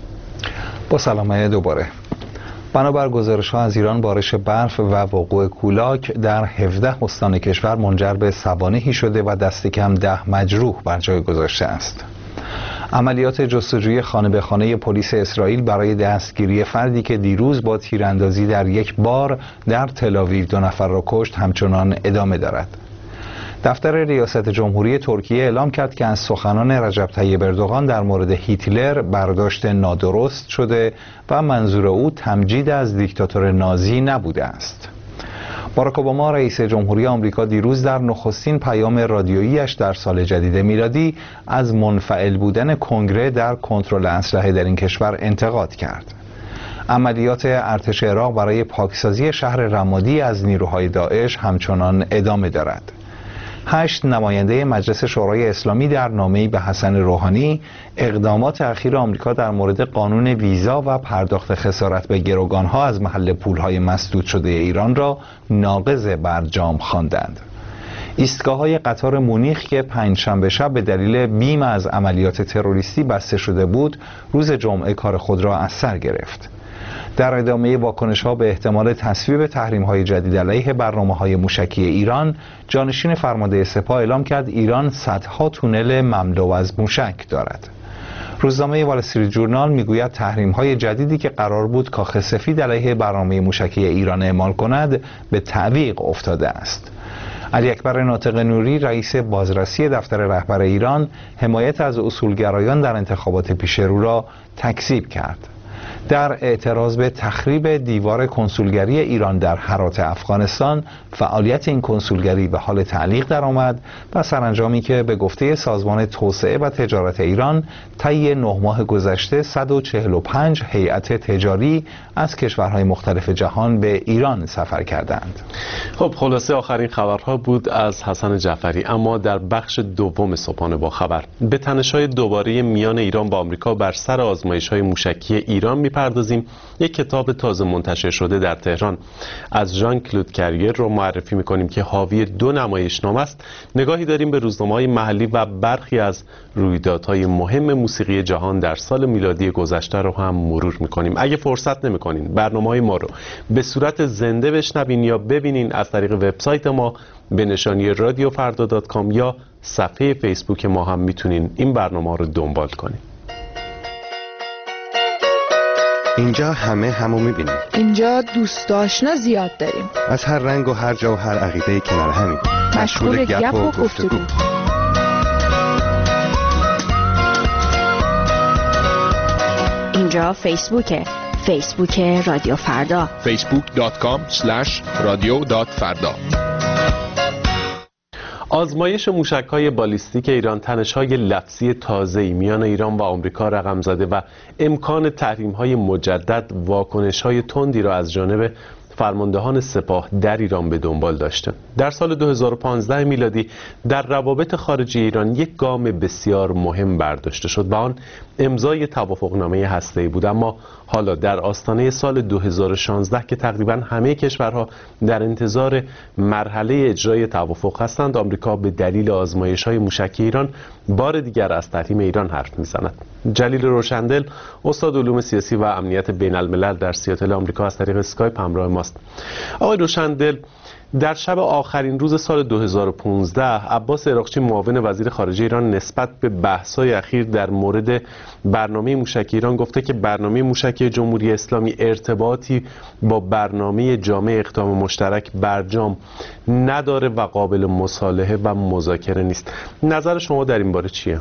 با سلام دوباره. بنابر گزارش‌ها از ایران بارش برف و وقوع کولاک در 17 استان کشور منجر به سوانحی شده و دست کم 10 مجروح بر جای گذاشته است. عملیات جستجوی خانه به خانه پلیس اسرائیل برای دستگیری فردی که دیروز با تیراندازی در یک بار در تل‌آویو 2 نفر را کشت همچنان ادامه دارد. دفتر ریاست جمهوری ترکیه اعلام کرد که از سخنان رجب طیب اردوغان در مورد هیتلر برداشت نادرست شده و منظور او تمجید از دیکتاتور نازی نبوده است. باراک اوباما رئیس جمهوری آمریکا دیروز در نخستین پیام رادیویی‌اش در سال جدید میلادی از منفعل بودن کنگره در کنترل اسلحه در این کشور انتقاد کرد. عملیات ارتش عراق برای پاکسازی شهر رمادی از نیروهای داعش همچنان ادامه دارد. 8 نماینده مجلس شورای اسلامی در نامه‌ای به حسن روحانی اقدامات اخیر آمریکا در مورد قانون ویزا و پرداخت خسارت به گروگان‌ها از محل پول‌های مسدود شده ایران را ناقض برجام خواندند. ایستگاه‌های قطار مونیخ که پنجشنبه شب به دلیل بیم از عملیات تروریستی بسته شده بود، روز جمعه کار خود را از سر گرفت. در ادامه واکنش‌ها به احتمال تصویب تحریم‌های جدید علیه برنامه‌های موشکی ایران، جانشین فرمانده سپاه اعلام کرد ایران صدها تونل مملو از موشک دارد. روزنامه وال استریت جورنال میگوید تحریم‌های جدیدی که قرار بود کاخ سفید علیه برنامه موشکی ایران اعمال کند به تعویق افتاده است. علی اکبر ناطق نوری رئیس بازرسی دفتر رهبر ایران حمایت از اصولگرایان در انتخابات پیشرو را تکذیب کرد. در اعتراض به تخریب دیوار کنسولگری ایران در هرات افغانستان، فعالیت این کنسولگری به حال تعلیق درآمد و سرانجامی که به گفته سازمان توسعه و تجارت ایران طی 9 ماه گذشته 145 هیئت تجاری از کشورهای مختلف جهان به ایران سفر کردند. خب خلاصه آخرین خبرها بود از حسن جعفری. اما در بخش دوم صبحانه با خبر به تنش‌های دوباره میان ایران با آمریکا بر سر آزمایش‌های موشکی ایران می‌پردازیم. یک کتاب تازه منتشر شده در تهران از ژان کلود کریر رو معرفی می‌کنیم که حاوی 2 نمایشنامه است. نگاهی داریم به روزنامه‌های محلی و برخی از رویدادهای مهم موسیقی جهان در سال میلادی گذشته رو هم مرور می‌کنیم. اگه فرصت نمی‌کنین برنامه‌های ما رو به صورت زنده بشنوین یا ببینین، از طریق وبسایت ما به نشانی radiofrda.com یا صفحه فیسبوک ما هم میتونین این برنامه رو دنبال کنین. اینجا همو میبینیم. اینجا دوست آشنا زیاد داریم. از هر رنگ و هر جا و هر عقیده کنار همین. مشغول گپ و گفتگو. اینجا فیسبوک رادیو فردا. facebook.com/radio.farda. آزمایش موشک‌های بالیستیک ایران تنش‌های لفظی تازه‌ای میان ایران و آمریکا رقم زده و امکان تحریم‌های مجدد واکنش‌های تندی را از جانب فرماندهان سپاه در ایران به دنبال داشته. در سال 2015 میلادی در روابط خارجی ایران یک گام بسیار مهم برداشته شد و آن امضای توافقنامه هسته‌ای بود. اما حالا در آستانه سال 2016 که تقریبا همه کشورها در انتظار مرحله اجرای توافق هستند، آمریکا به دلیل آزمایش‌های موشکی ایران بار دیگر از تحریم ایران حرف می‌زند. جلیل روشندل، استاد علوم سیاسی و امنیت بین الملل در سیاتل آمریکا، از طریق اسکایپ همراه ماست. آقای روشندل، در شب آخرین روز سال 2015 عباس عراقچی معاون وزیر خارجه ایران نسبت به بحث‌های اخیر در مورد برنامه موشکی ایران گفته که برنامه موشکی جمهوری اسلامی ارتباطی با برنامه جامع اقدام مشترک برجام نداره و قابل مصالحه و مذاکره نیست. نظر شما در این باره چیه؟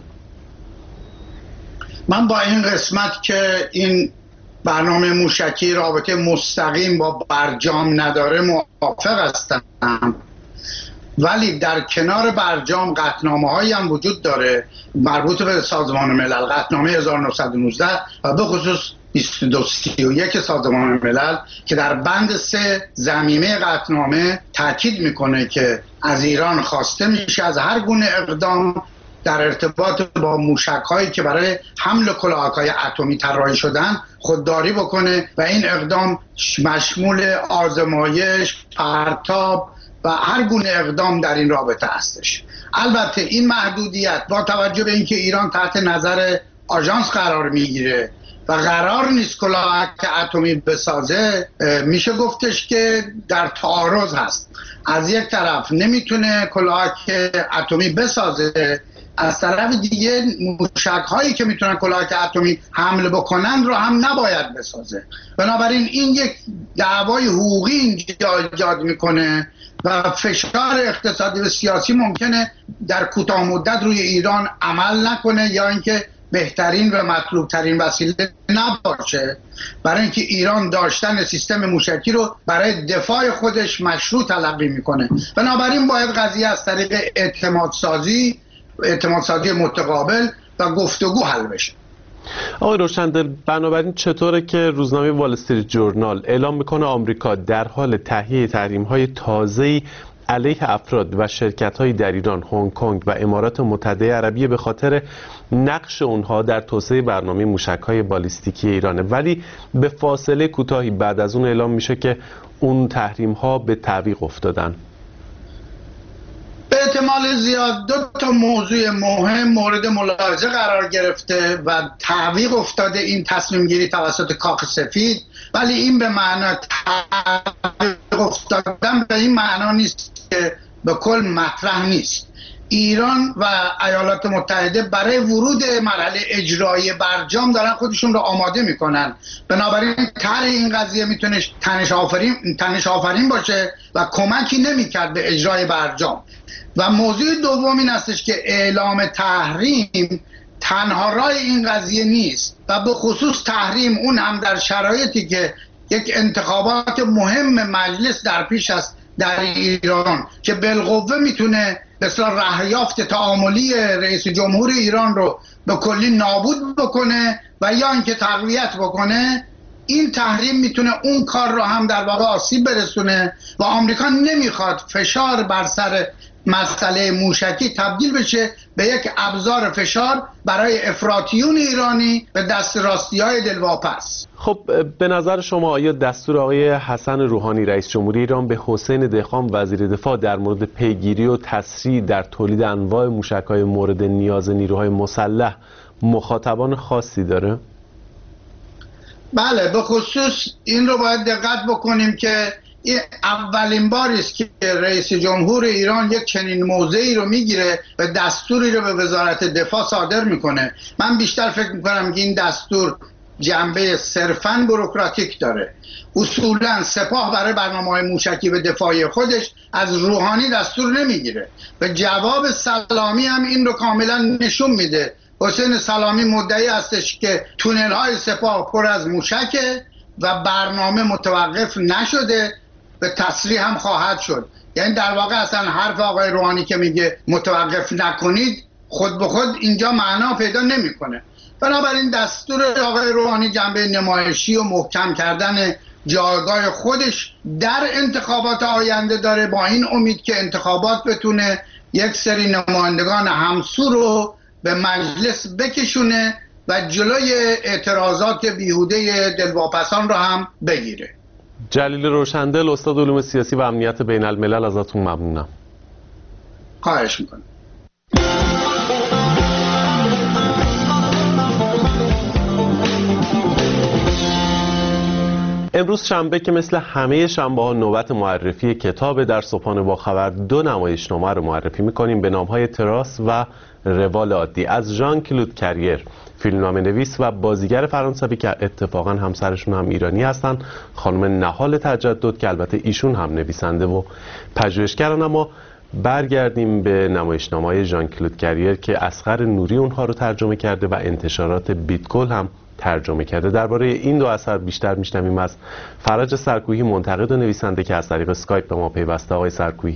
من با این قسمت که این برنامه موشکی رابطه مستقیم با برجام نداره موافق هستم. ولی در کنار برجام قطعنامه‌هایی هم وجود داره مربوط به سازمان ملل، قطعنامه 1919 و به خصوص 2231 سازمان ملل که در بند 3 ضمیمه قطعنامه تاکید میکنه که از ایران خواسته میشه از هر گونه اقدام در ارتباط با موشک‌هایی که برای حمل کلاهک‌های اتمی طراحی شدن خودداری بکنه و این اقدام مشمول آزمایش، پرتاب و هر گونه اقدام در این رابطه هستش. البته این محدودیت با توجه به اینکه ایران تحت نظر آژانس قرار میگیره و قرار نیست کلاهک اتمی بسازه، میشه گفتش که در تعارض هست. از یک طرف نمیتونه کلاهک اتمی بسازه، از طرف دیگه موشک هایی که میتونن کلاهک اتمی حمل بکنن رو هم نباید بسازه. بنابراین این یک دعوای حقوقی اینجا ایجاد میکنه و فشار اقتصادی و سیاسی ممکنه در کوتاه مدت روی ایران عمل نکنه یا اینکه بهترین و مطلوب ترین وسیله نباشه، برای اینکه ایران داشتن سیستم موشکی رو برای دفاع خودش مشروع تلقی میکنه. بنابراین باید قضیه از طریق اعتماد سازی متقابل و گفتگو حل بشه. آقای روشندل، بنابراین چطوره که روزنامه وال استریت جورنال اعلام میکنه آمریکا در حال تهیه تحریم‌های تازه‌ای علیه افراد و شرکت‌های در ایران، هنگ کنگ و امارات متحده عربیه به خاطر نقش اونها در توسعه برنامه موشک‌های بالیستیکی ایرانه، ولی به فاصله کوتاهی بعد از اون اعلام میشه که اون تحریم‌ها به تعویق افتادن. به احتمال زیاد 2 تا موضوع مهم مورد ملاحظه قرار گرفته و تعویق افتاده این تصمیم گیری توسط کاخ سفید، ولی این به معنی تعویق افتادن به این معنا نیست که به کل مطرح نیست. ایران و ایالات متحده برای ورود مرحله اجرایی برجام دارن خودشون رو آماده میکنن، بنابراین طرح این قضیه میتونه تنش آفرین باشه و کمکی نمیکرد به اجرای برجام. و موضوع دوم این هستش که اعلام تحریم تنها راه این قضیه نیست و به خصوص تحریم اون هم در شرایطی که یک انتخابات مهم مجلس در پیش است در ایران که بالقوه میتونه به اصطلاح رهیافت تعاملی رئیس جمهور ایران رو به کلی نابود بکنه و یا اینکه تقویت بکنه. این تحریم میتونه اون کار رو هم در واقع آسیب برسونه و آمریکا نمیخواد فشار بر سر مسئله موشکی تبدیل بشه به یک ابزار فشار برای افراطیون ایرانی به دست راستی‌های دلواپس. خب به نظر شما آیا دستور آقای حسن روحانی رئیس جمهوری ایران به حسین دهقان وزیر دفاع در مورد پیگیری و تسریع در تولید انواع موشک‌های مورد نیاز نیروهای مسلح مخاطبان خاصی داره؟ بله، به خصوص این رو باید دقت بکنیم که این اولین باری است که رئیس جمهور ایران یک چنین موضعی رو میگیره و دستوری رو به وزارت دفاع صادر میکنه. من بیشتر فکر میکنم که این دستور جنبه صرفاً بوروکراتیک داره. اصولاً سپاه برای برنامه‌های موشکی و دفاعی خودش از روحانی دستور نمیگیره و جواب سلامی هم این رو کاملا نشون میده. حسین سلامی مدعی هستش که تونل‌های سپاه پر از موشکه و برنامه متوقف نشده، به تسریع هم خواهد شد. یعنی در واقع اصلا حرف آقای روحانی که میگه متوقف نکنید خود به خود اینجا معنا پیدا نمیکنه. بنابراین دستور آقای روحانی جنبه نمایشی و محکم کردن جایگاه خودش در انتخابات آینده داره، با این امید که انتخابات بتونه یک سری نمایندگان همسو رو به مجلس بکشونه و جلوی اعتراضات بیهوده دلواپسان رو هم بگیره. جلیل روشندل، استاد علوم سیاسی و امنیت بین الملل، ازتون ممنونم. خواهش میکنم. امروز شنبه که مثل همه شنبه ها نوبت معرفی کتاب در صبحانه با خبر 2 نمایشنامه رو معرفی میکنیم به نامهای تراس و روال عادی از ژان کلود کریر، فیلمنامه نویس و بازیگر فرانسوی که اتفاقا همسرشون هم ایرانی هستن، خانم نهال تجدد که البته ایشون هم نویسنده و پژوهشگرن. اما برگردیم به نمایشنامه‌های ژان کلود کریر که اصغر نوری اونها رو ترجمه کرده و انتشارات بیتگل هم ترجمه کرده. درباره این 2 اثر بیشتر میشنویم از فرج سرکویی، منتقد و نویسنده که از طریق اسکایپ به ما پیوسته. آقای سرکویی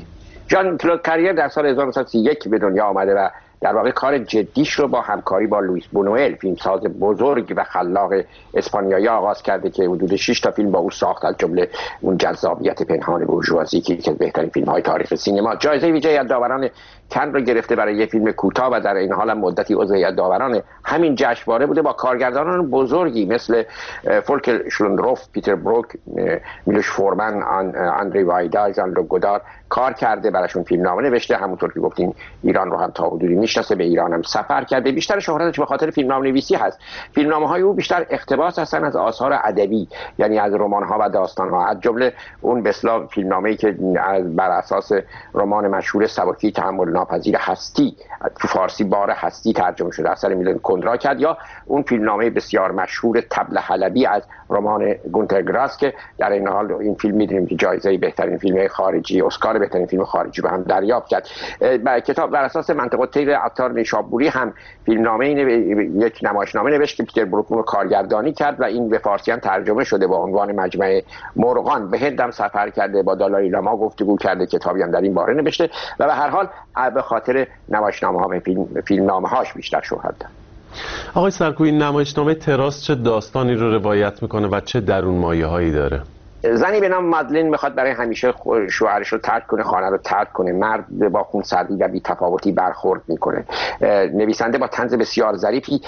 ژان کلود کریر در سال 1931 به دنیا آمده و در واقع کار جدیش رو با همکاری با لوئیس بونوئل، فیلمساز بزرگ و خلاق اسپانیایی آغاز کرده که حدود 6 تا فیلم با او ساخت، از جمله اون جذابیت پنهان بورژوازی که یکی از بهترین فیلم‌های تاریخ سینما. جایزه ویژه هیئت داوران کن رو گرفته برای یک فیلم کوتاه و در این حال مدتی عضو هیئت داوران همین جشنواره بوده. با کارگردانان بزرگی مثل فولکر شلوندروف، پیتر بروک، میلوش فورمن، آندری وایدا، ژان لوک گودار کار کرده، براشون فیلمنامه نوشته. همونطور که گفتین ایران رو هم تا حدودی میشناسه، به ایران هم سفر کرده. بیشتر شهرتش به خاطر فیلمنامه‌نویسی هست. فیلمنامه‌های او بیشتر اقتباس هستن از آثار ادبی، یعنی از رمان‌ها و داستان‌ها، از جمله اون به اصطلاح فیلمنامه‌ای که بر اساس رمان مشهور سبکی تحمل ناپذیر هستی تو فارسی بار هستی ترجمه شده اثر میلان کندرا کرد، یا اون فیلمنامه بسیار مشهور طبل حلبی از رمان گونتر گراس که در این حال این فیلم می‌دونیم که جایزه بهترین فیلم خارجی، اسکار بهترین فیلم خارجی رو هم دریافت کرد. کتاب بر اساس منطقه طیر عطار نیشابوری هم فیلمنامه یک نمایشنامه نوشت که پیتر بروک رو کارگردانی کرد و این به فارسی هم ترجمه شده با عنوان مجمع مرغان. به هند هم سفر کرده، با دالای لاما گفتگو کرده، کتابی هم در این باره نوشته و به هر حال به خاطر نمایشنامه‌ها و فیلمنامه‌هاش بیشتر شهرت دارد. آقای سرکویی، نمایشنامه تراس چه داستانی رو روایت میکنه و چه درون مایه‌هایی داره؟ زنی به نام مادلین میخواد برای همیشه شوهرش رو ترک کنه، خانه رو ترک کنه. مرد با خونسردی و بی‌تفاوتی برخورد میکنه. نویسنده با طنز بسیار ظریفی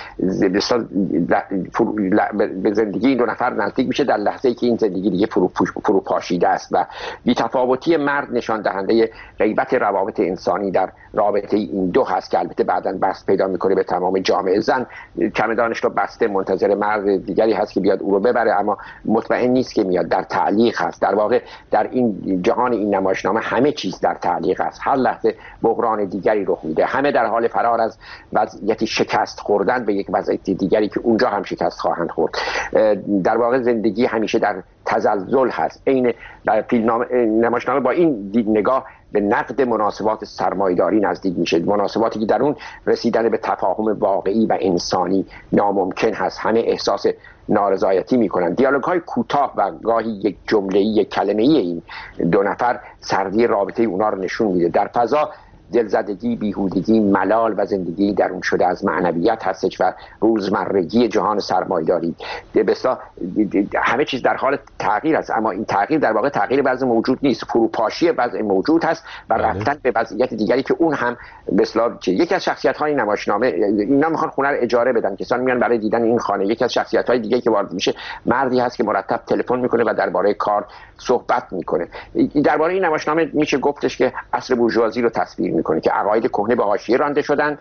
به زندگی این دو نفر نزدیک میشه در لحظه‌ای که این زندگی دیگه فروپاشیده است و بی‌تفاوتی مرد نشان دهنده غیبت روابط انسانی در رابطه این دو هست که البته بعداً بست پیدا میکنه به تمام جامعه. زن چمدانش رو بسته منتظر مرد دیگری هست که بیاد او رو ببره، اما مطمئن نیست که میاد. در تعلیق هست. در واقع در این جهان این نمایشنامه همه چیز در تعلیق است. هر لحظه بحران دیگری رخ میده. همه در حال فرار از وضعیتی شکست خوردن به یک وضعیت دیگری که اونجا هم شکست خواهند خورد. در واقع زندگی همیشه در تزلزل هست. این نمایشنامه با این نگاه به نقد مناسبات سرمایه‌داری نزدیک میشه، مناسباتی که در اون رسیدن به تفاهم واقعی و انسانی ناممکن هست. همه احساس نارضایتی میکنن. دیالوگ های کوتاه و گاهی یک جمله‌ای، یک کلمه‌ای این دو نفر سردی رابطه اونا رو نشون میده. در فضا دلزدگی، بیهودگی، ملال و زندگی درون شده از معنویت هستش و روزمرگی جهان سرمایه‌داری. بسیار همه چیز در حال تغییر است، اما این تغییر در واقع تغییر وضع موجود نیست، فروپاشی وضع موجود هست و رفتن به وضعیت دیگری که اون هم بسیار یکی از شخصیت‌های نمایشنامه، اینا میخوان خونه رو اجاره بدن، کسان میان برای دیدن این خانه. یکی از شخصیت‌های دیگه که وارد میشه مردی هست که مرتب تلفن میکنه و درباره کار صحبت میکنه. درباره این نمایشنامه میشه گفتش که عصر بورژوازی رو تصویر میکنه که عقاید کهنه به حاشیه رانده شدن.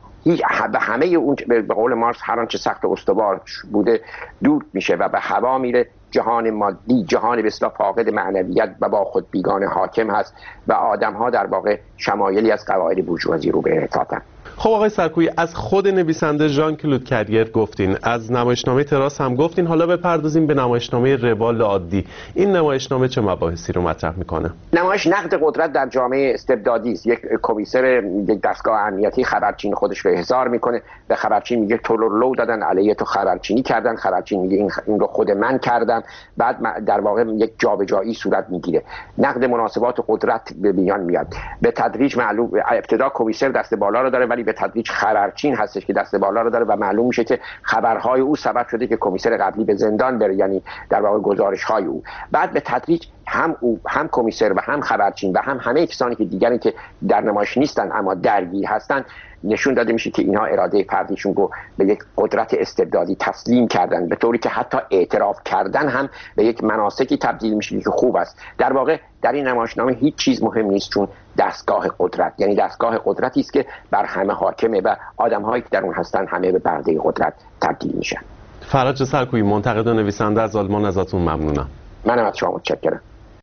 به همه اون به قول مارکس هر آنچه سخت و استوار بوده دور میشه و به هوا میره. جهان مادی، جهان به اصطلاح فاقد معنویت و با خود بیگانه حاکم هست و آدم‌ها در واقع شمایلی از قواعد بورژوازی رو به انحطاطن. خب آقای سرکویی، از خود نویسنده ژان کلود کریر گفتین، از نمایشنامه تراس هم گفتین، حالا بپردازیم به نمایشنامه روال عادی. این نمایشنامه چه مباحثی رو مطرح میکنه؟ نمایش نقد قدرت در جامعه استبدادی است. یک کمیسر یک دستگاه امنیتی خبرچین خودش رو احضار میکنه، به خبرچین میگه تو لو دادن علیه تو خبرچینی کردن، خبرچین میگه این رو خود من کردم. بعد در واقع یک جابجایی صورت میگیره، نقد مناسبات قدرت به میان میاد. به تدریج معلوم ابتدا کمیسر دست بالا رو داره، ولی به تدریج خبرچین هستش که دست بالا رو داره و معلوم میشه که خبرهای او سبب شده که کمیسر قبلی به زندان بره، یعنی در واقع گزارش‌های او. بعد به تدریج هم او، هم کمیسر و هم خبرچین و هم همه کسانی که دیگری که در نمایش نیستن اما درگیر هستن نشون داده میشه که اینها اراده فردیشون رو به یک قدرت استبدادی تسلیم کردن، به طوری که حتی اعتراف کردن هم به یک مناسکی تبدیل میشه که خوب است. در واقع در این نمایشنامه هیچ چیز مهم نیست، چون دستگاه قدرت، یعنی دستگاه قدرتی است که بر همه حاکمه و آدم‌هایی که در اون هستن همه به برده قدرت تبدیل میشن. فرج سرکویی، منتقد و نویسنده از آلمان، ازتون ممنونم. منم از شما متشکرم.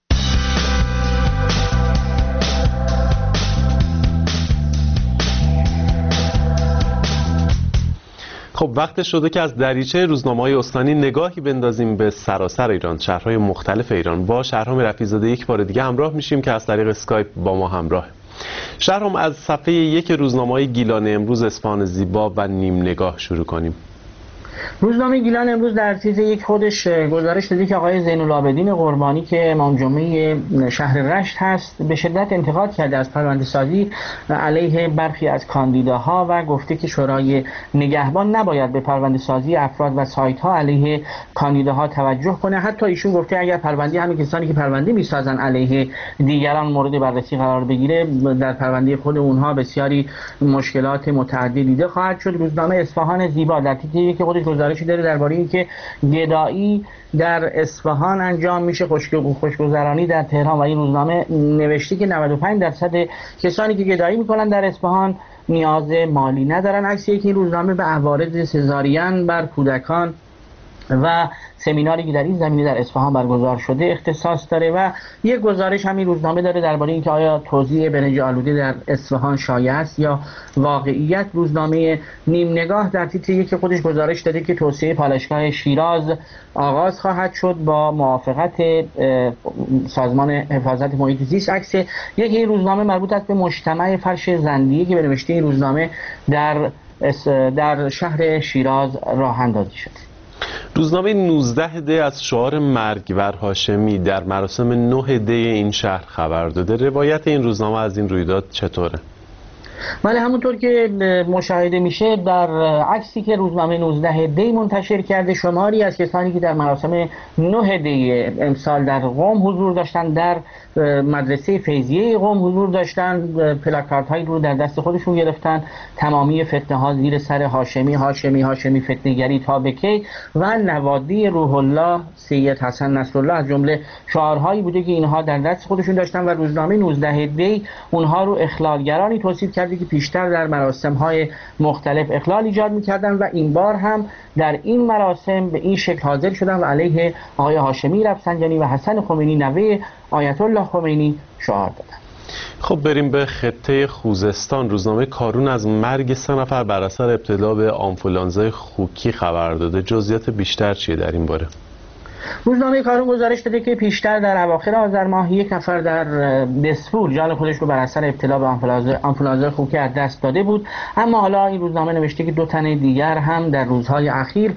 خب وقت شده که از دریچه روزنامه‌های استانی نگاهی بندازیم به سراسر ایران، شهرهای مختلف ایران. با شهرام رفیع‌زاده یک بار دیگه همراه میشیم که از طریق اسکایپ با ما همراه. شهرام، از صفحه یک روزنامه‌های گیلان امروز، اصفهان زیبا و نیم نگاه شروع کنیم. روزنامه گیلان امروز در تیتر یک خودش گزارش داده که آقای زین‌العابدین قربانی که امام جمعه شهر رشت هست به شدت انتقاد کرده از پرونده‌سازی علیه برخی از کاندیداها و گفته که شورای نگهبان نباید به پرونده‌سازی افراد و سایت‌ها علیه کاندیداها توجه کنه. حتی ایشون گفته اگر پرونده همین کسانی که پرونده می‌سازن علیه دیگران مورد بررسی قرار بگیره، در پرونده خود اونها بسیاری مشکلات متعددی دیده خواهد شد. روزنامه اصفهان زیبا در تیتر که خودش گزارشی داره درباره اینکه گدایی در اصفهان انجام میشه، خوشگذرانی در تهران، و این روزنامه نوشته که 95% کسانی که گدایی میکنن در اصفهان نیاز مالی ندارن. عکسی که این روزنامه به عوارض سزارین بر کودکان و سمیناری که در این زمینه در اصفهان برگزار شده اختصاص داره و یک گزارش همین روزنامه داره درباره اینکه آیا توزیع برنج آلوده در اصفهان شایع است یا واقعیت. روزنامه نیم نگاه در تیتر یک خودش گزارش داده که توسعه پالایشگاه شیراز آغاز خواهد شد با موافقت سازمان حفاظت محیط زیست. عکس یک این روزنامه مربوط است به مجتمع فرش زندیه که به نوشته این روزنامه در شهر شیراز راه اندازی شده. روزنامه 19 دی از شعار مرگور هاشمی در مراسم 9 دی این شهر خبر داده. روایت این روزنامه از این رویداد چطوره؟ بله، همونطور که مشاهده میشه در عکسی که روزنامه 19 دی منتشر کرده، شماری از کسانی که در مراسم 9 دی امسال در قم حضور داشتن، در مدرسه فیضیه قم حضور داشتن، پلاکاردهایی رو در دست خودشون گرفتن، تمامی فتنه ها زیر سر هاشمی هاشمی هاشمی، فتنه‌گری تا به کی، و نوادی روح الله سید حسن نصرالله از جمله شعارهایی بوده که اینها در دست خودشون داشتن و روزنامه 19 دی اونها رو اخلالگرانی توصیف کرده که پیشتر در مراسم‌های مختلف اخلال ایجاد می‌کردن و این بار هم در این مراسم به این شکل حاضر شدن و علیه آقای هاشمی رفسنجانی و حسن خمینی نوه آیت الله خمینی شعار دادن. خب بریم به خطه خوزستان. روزنامه کارون از مرگ 3 نفر بر اثر ابتلا به آنفولانزای خوکی خبر داده. جزئیات بیشتر چیه در این باره؟ روزنامه کارون گزارش داده که پیشتر در اواخر آذر ماه 1 نفر در دسفول جان خودش رو بر اثر ابتلا به آنفولانزای خوکی از دست داده بود، اما حالا این روزنامه نوشته که 2 تن دیگر هم در روزهای اخیر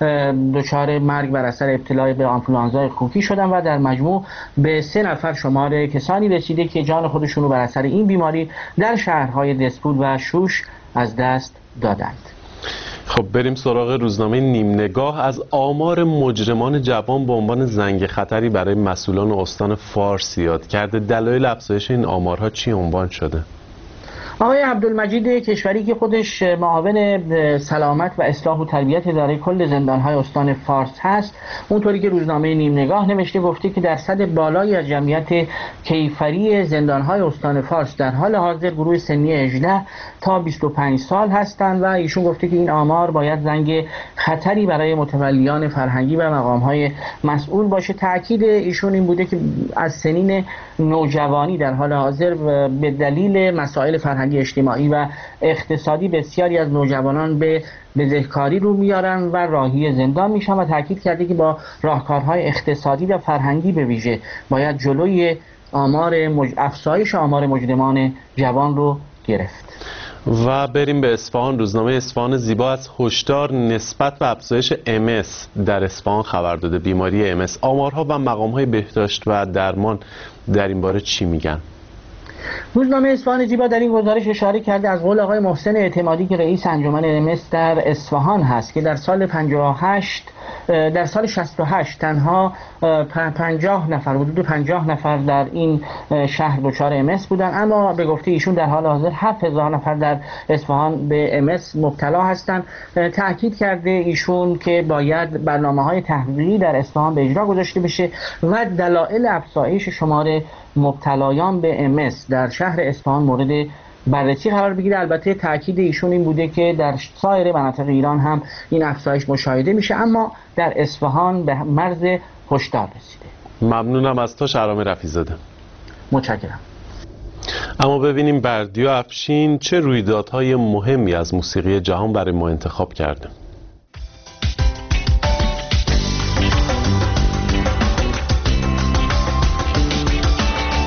دچار مرگ بر اثر ابتلا به آنفولانزای خوکی شدن و در مجموع به 3 نفر شمار کسانی رسیده که جان خودشون رو بر اثر این بیماری در شهرهای دسفول و شوش از دست دادند. خب بریم سراغ روزنامه نیم نگاه. از آمار مجرمان جوان به عنوان زنگ خطری برای مسئولان استان فارس یاد کرده. دلایل افزایش این آمارها چی عنوان شده؟ آقای عبدالمجید کشوری که خودش معاون سلامت و اصلاح و تربیت اداره کل زندان‌های استان فارس هست، اونطوری که روزنامه نیم نگاه نوشته گفته که درصد بالایی از جمعیت کیفری زندان‌های استان فارس در حال حاضر گروه سنی 18 تا 25 سال هستند و ایشون گفته که این آمار باید زنگ خطری برای متولیان فرهنگی و مقام‌های مسئول باشه. تأکید ایشون این بوده که از سنین نوجوانی در حال حاضر به دلیل مسائل فرهنگی اجتماعی و اقتصادی بسیاری از نوجوانان به بزهکاری رو میارن و راهی زندان میشن و تاکید کرده که با راهکارهای اقتصادی و فرهنگی به ویژه باید جلوی افزایش آمار مجرمان جوان رو گرفت. و بریم به اصفهان. روزنامه اصفهان زیبا از هشدار نسبت به افزایش MS در اصفهان خبر داده. بیماری MS، آمارها و مقام‌های بهداشت و درمان در این باره چی میگن؟ روزنامه اصفهان زیبا در این گزارش اشاره کرده از قول آقای محسن اعتمادی که رئیس انجمن MS در اصفهان هست که در سال 68 تنها 50 نفر، حدود 50 نفر در این شهر دچار MS بودن، اما به گفته ایشون در حال حاضر 7000 نفر در اصفهان به MS مبتلا هستند. تأکید کرده ایشون که باید برنامه‌های تحقیقی در اصفهان به اجرا گذاشته بشه و دلایل افزایش شمار مبتلایان به MS در شهر اصفهان مورد بررسی قرار بگیره. البته تاکید ایشون این بوده که در سایر مناطق ایران هم این افزایش مشاهده میشه، اما در اصفهان به مرز هشدار رسیده. ممنونم از تو شهرام رفیع‌زاده. متشکرم. اما ببینیم بردیا افشین چه رویدادهای مهمی از موسیقی جهان برای ما انتخاب کرده.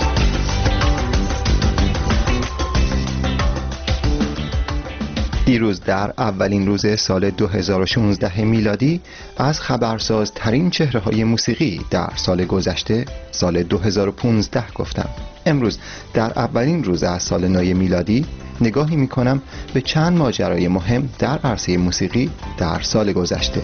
دیروز امروز در اولین روز سال 2016 میلادی از خبرسازترین چهره‌های موسیقی در سال گذشته، سال 2015 گفتم. امروز در اولین روز از سال نو میلادی نگاهی می‌کنم به چند ماجرای مهم در عرصه موسیقی در سال گذشته.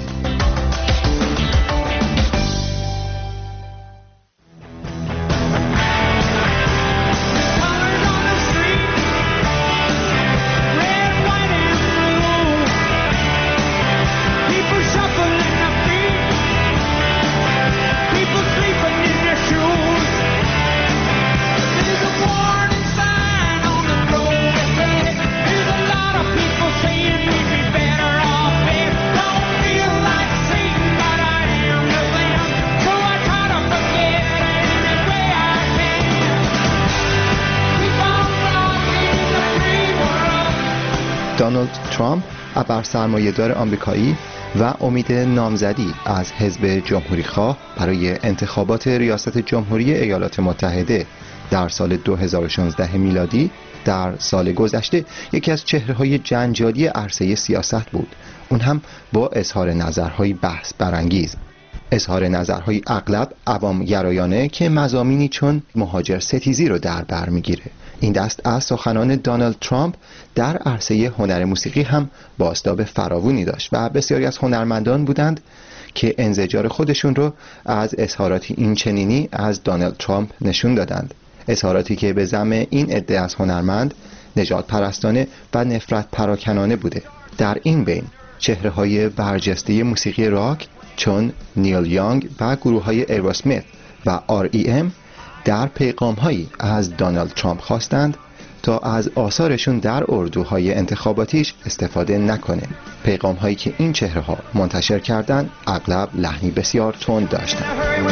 دونالد ترامپ ابر سرمایه‌دار آمریکایی و امید نامزدی از حزب جمهوری‌خواه برای انتخابات ریاست جمهوری ایالات متحده در سال 2016 میلادی در سال گذشته یکی از چهره‌های جنجالی عرصه سیاست بود، اون هم با اظهار نظرهای بحث برانگیز، اظهار نظرهای اغلب عوام‌گرایانه که مضامینی چون مهاجر ستیزی رو در بر میگیره. این دست از سخنان دونالد ترامپ در عرصه هنر موسیقی هم بازتاب فراوانی داشت و بسیاری از هنرمندان بودند که انزجار خودشون رو از اظهاراتی این چنینی از دونالد ترامپ نشون دادند، اظهاراتی که به ذم این عده از هنرمند نژاد پرستانه و نفرت پراکنانه بوده. در این بین چهره‌های برجسته موسیقی راک چون نیل یانگ و گروه‌های ایروسمیت و R.E.M. در پیغام‌هایی از دونالد ترامپ خواستند تا از آثارشون در اردوهای انتخاباتیش استفاده نکنه. پیغام‌هایی که این چهره‌ها منتشر کردند اغلب لحنی بسیار تند داشتند.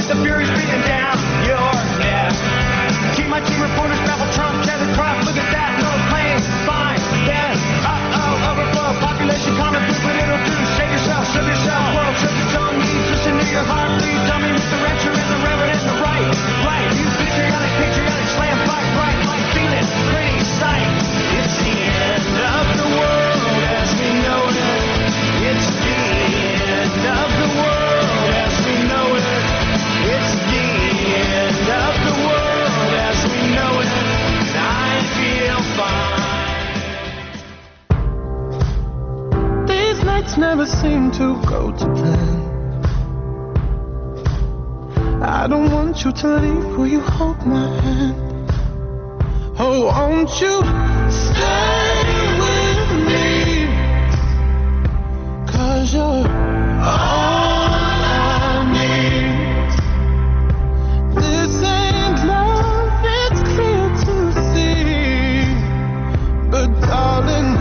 Never seem to go to plan. I don't want you to leave. Will you hold my hand? Oh, won't you stay with me? 'Cause you're all I need. This ain't love, it's clear to see. But darling,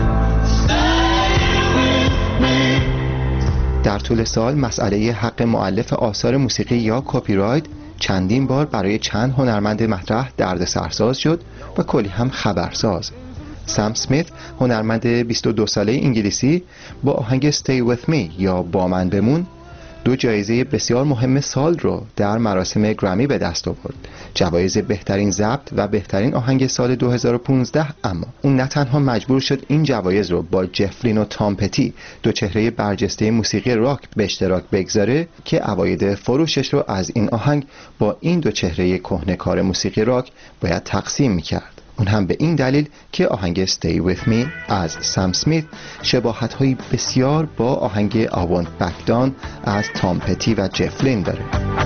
در طول سال مسئله حق مؤلف آثار موسیقی یا کپی رایت چندین بار برای چند هنرمند مطرح دردسرساز شد و کلی هم خبرساز. سم اسمیت، هنرمند 22 ساله انگلیسی، با آهنگ Stay With Me یا با من بمون 2 جایزه بسیار مهم سال رو در مراسم گرمی به دست آورد. جوایز بهترین ضبط و بهترین آهنگ سال 2015. اما اون نه تنها مجبور شد این جوایز رو با جف لین و تام پتی، 2 چهره برجسته موسیقی راک، به اشتراک بگذاره که عواید فروشش رو از این آهنگ با این 2 چهره کهنه‌کار موسیقی راک باید تقسیم می‌کرد. اون هم به این دلیل که آهنگ Stay With Me از سم اسمیت شباهت‌هایی بسیار با آهنگ I Won't Back Down از تام پتی و جف لین داره.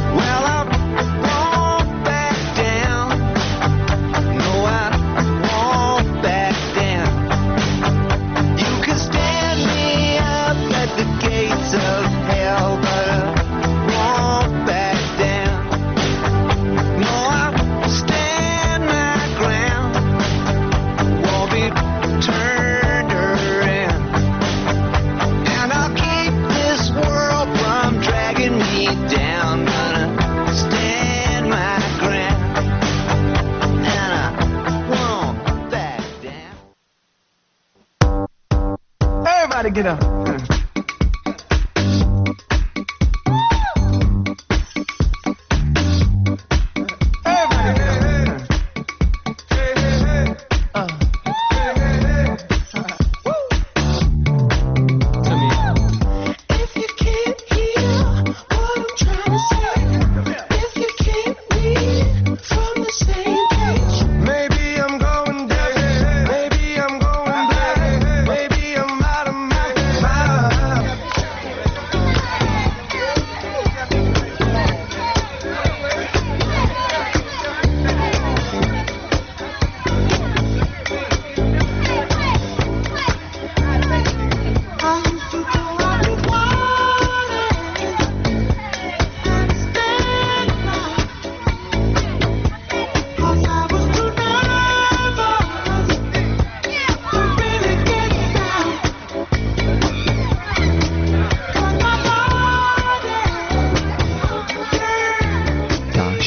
Get up.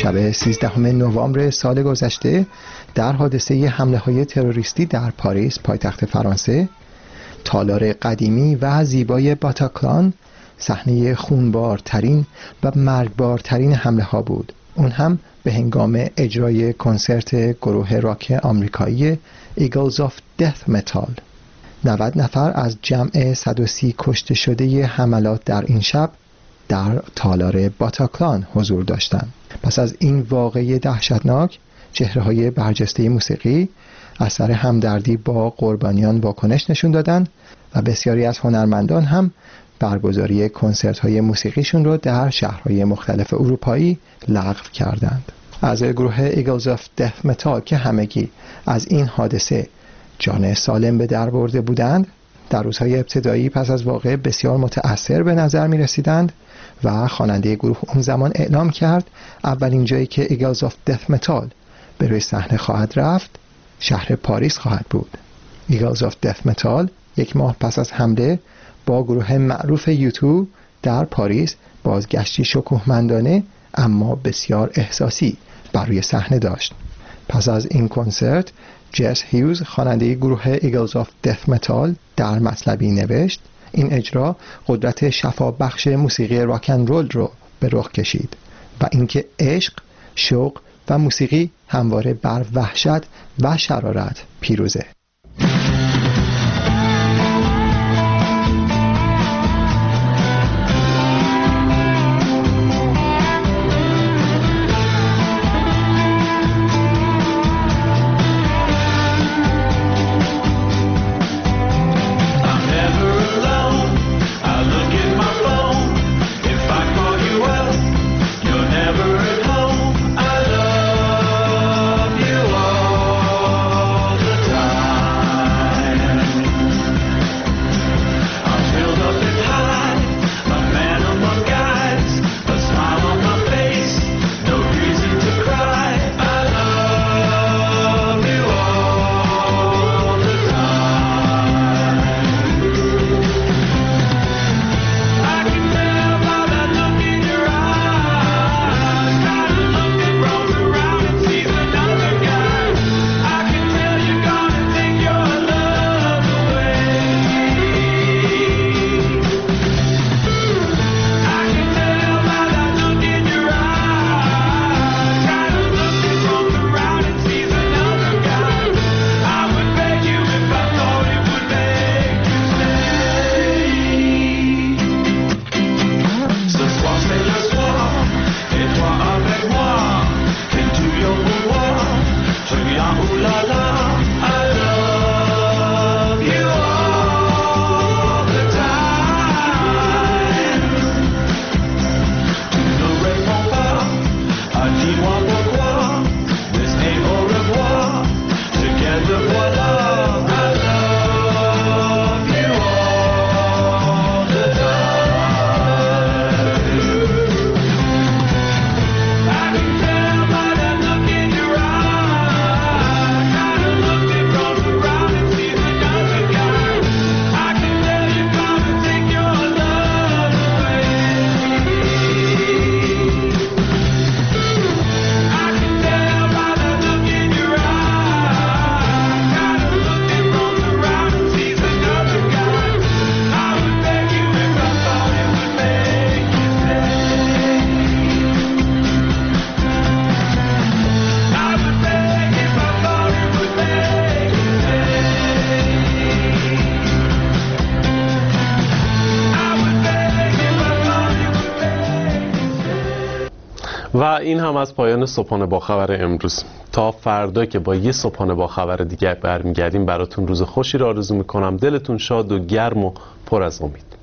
شب 13 نوامبر سال گذشته در حادثه حمله‌های تروریستی در پاریس پایتخت فرانسه، تالار قدیمی و زیبای باتاکلان صحنه خونبارترین و مرگبارترین حمله ها بود. اون هم به هنگام اجرای کنسرت گروه راک آمریکایی ایگلز آف دث متال. 90 نفر از جمع 130 کشته شده حملات در این شب در تالار باتاکلان حضور داشتند. پس از این واقعه دهشتناک، چهره‌های برجسته موسیقی اثر همدردی با قربانیان واکنش نشون دادند و بسیاری از هنرمندان هم برگزاری کنسرت‌های موسیقیشون رو در شهرهای مختلف اروپایی لغو کردند. اعضای گروه ایگلز آف دث متال که همگی از این حادثه جان سالم به در برده بودند، در روزهای ابتدایی پس از واقعه بسیار متأثر به نظر می رسیدند و خواننده گروه اون زمان اعلام کرد اولین جایی که ایگلز آف دث متال به روی صحنه خواهد رفت شهر پاریس خواهد بود. ایگلز آف دث متال یک ماه پس از حمله با گروه معروف یوتو در پاریس بازگشتی شکوهمندانه اما بسیار احساسی بر روی صحنه داشت. پس از این کنسرت جس هیوز خواننده گروه ایگلز آف دث متال در مطلبی نوشت این اجرا قدرت شفابخش موسیقی راک اند رول رو به رخ کشید و اینکه عشق، شوق و موسیقی همواره بر وحشت و شرارت پیروزه. و این هم از پایان صبحانه با خبر امروز. تا فردا که با یه صبحانه با خبر دیگر برمیگردیم براتون روز خوشی را آرزو میکنم. دلتون شاد و گرم و پر از امید.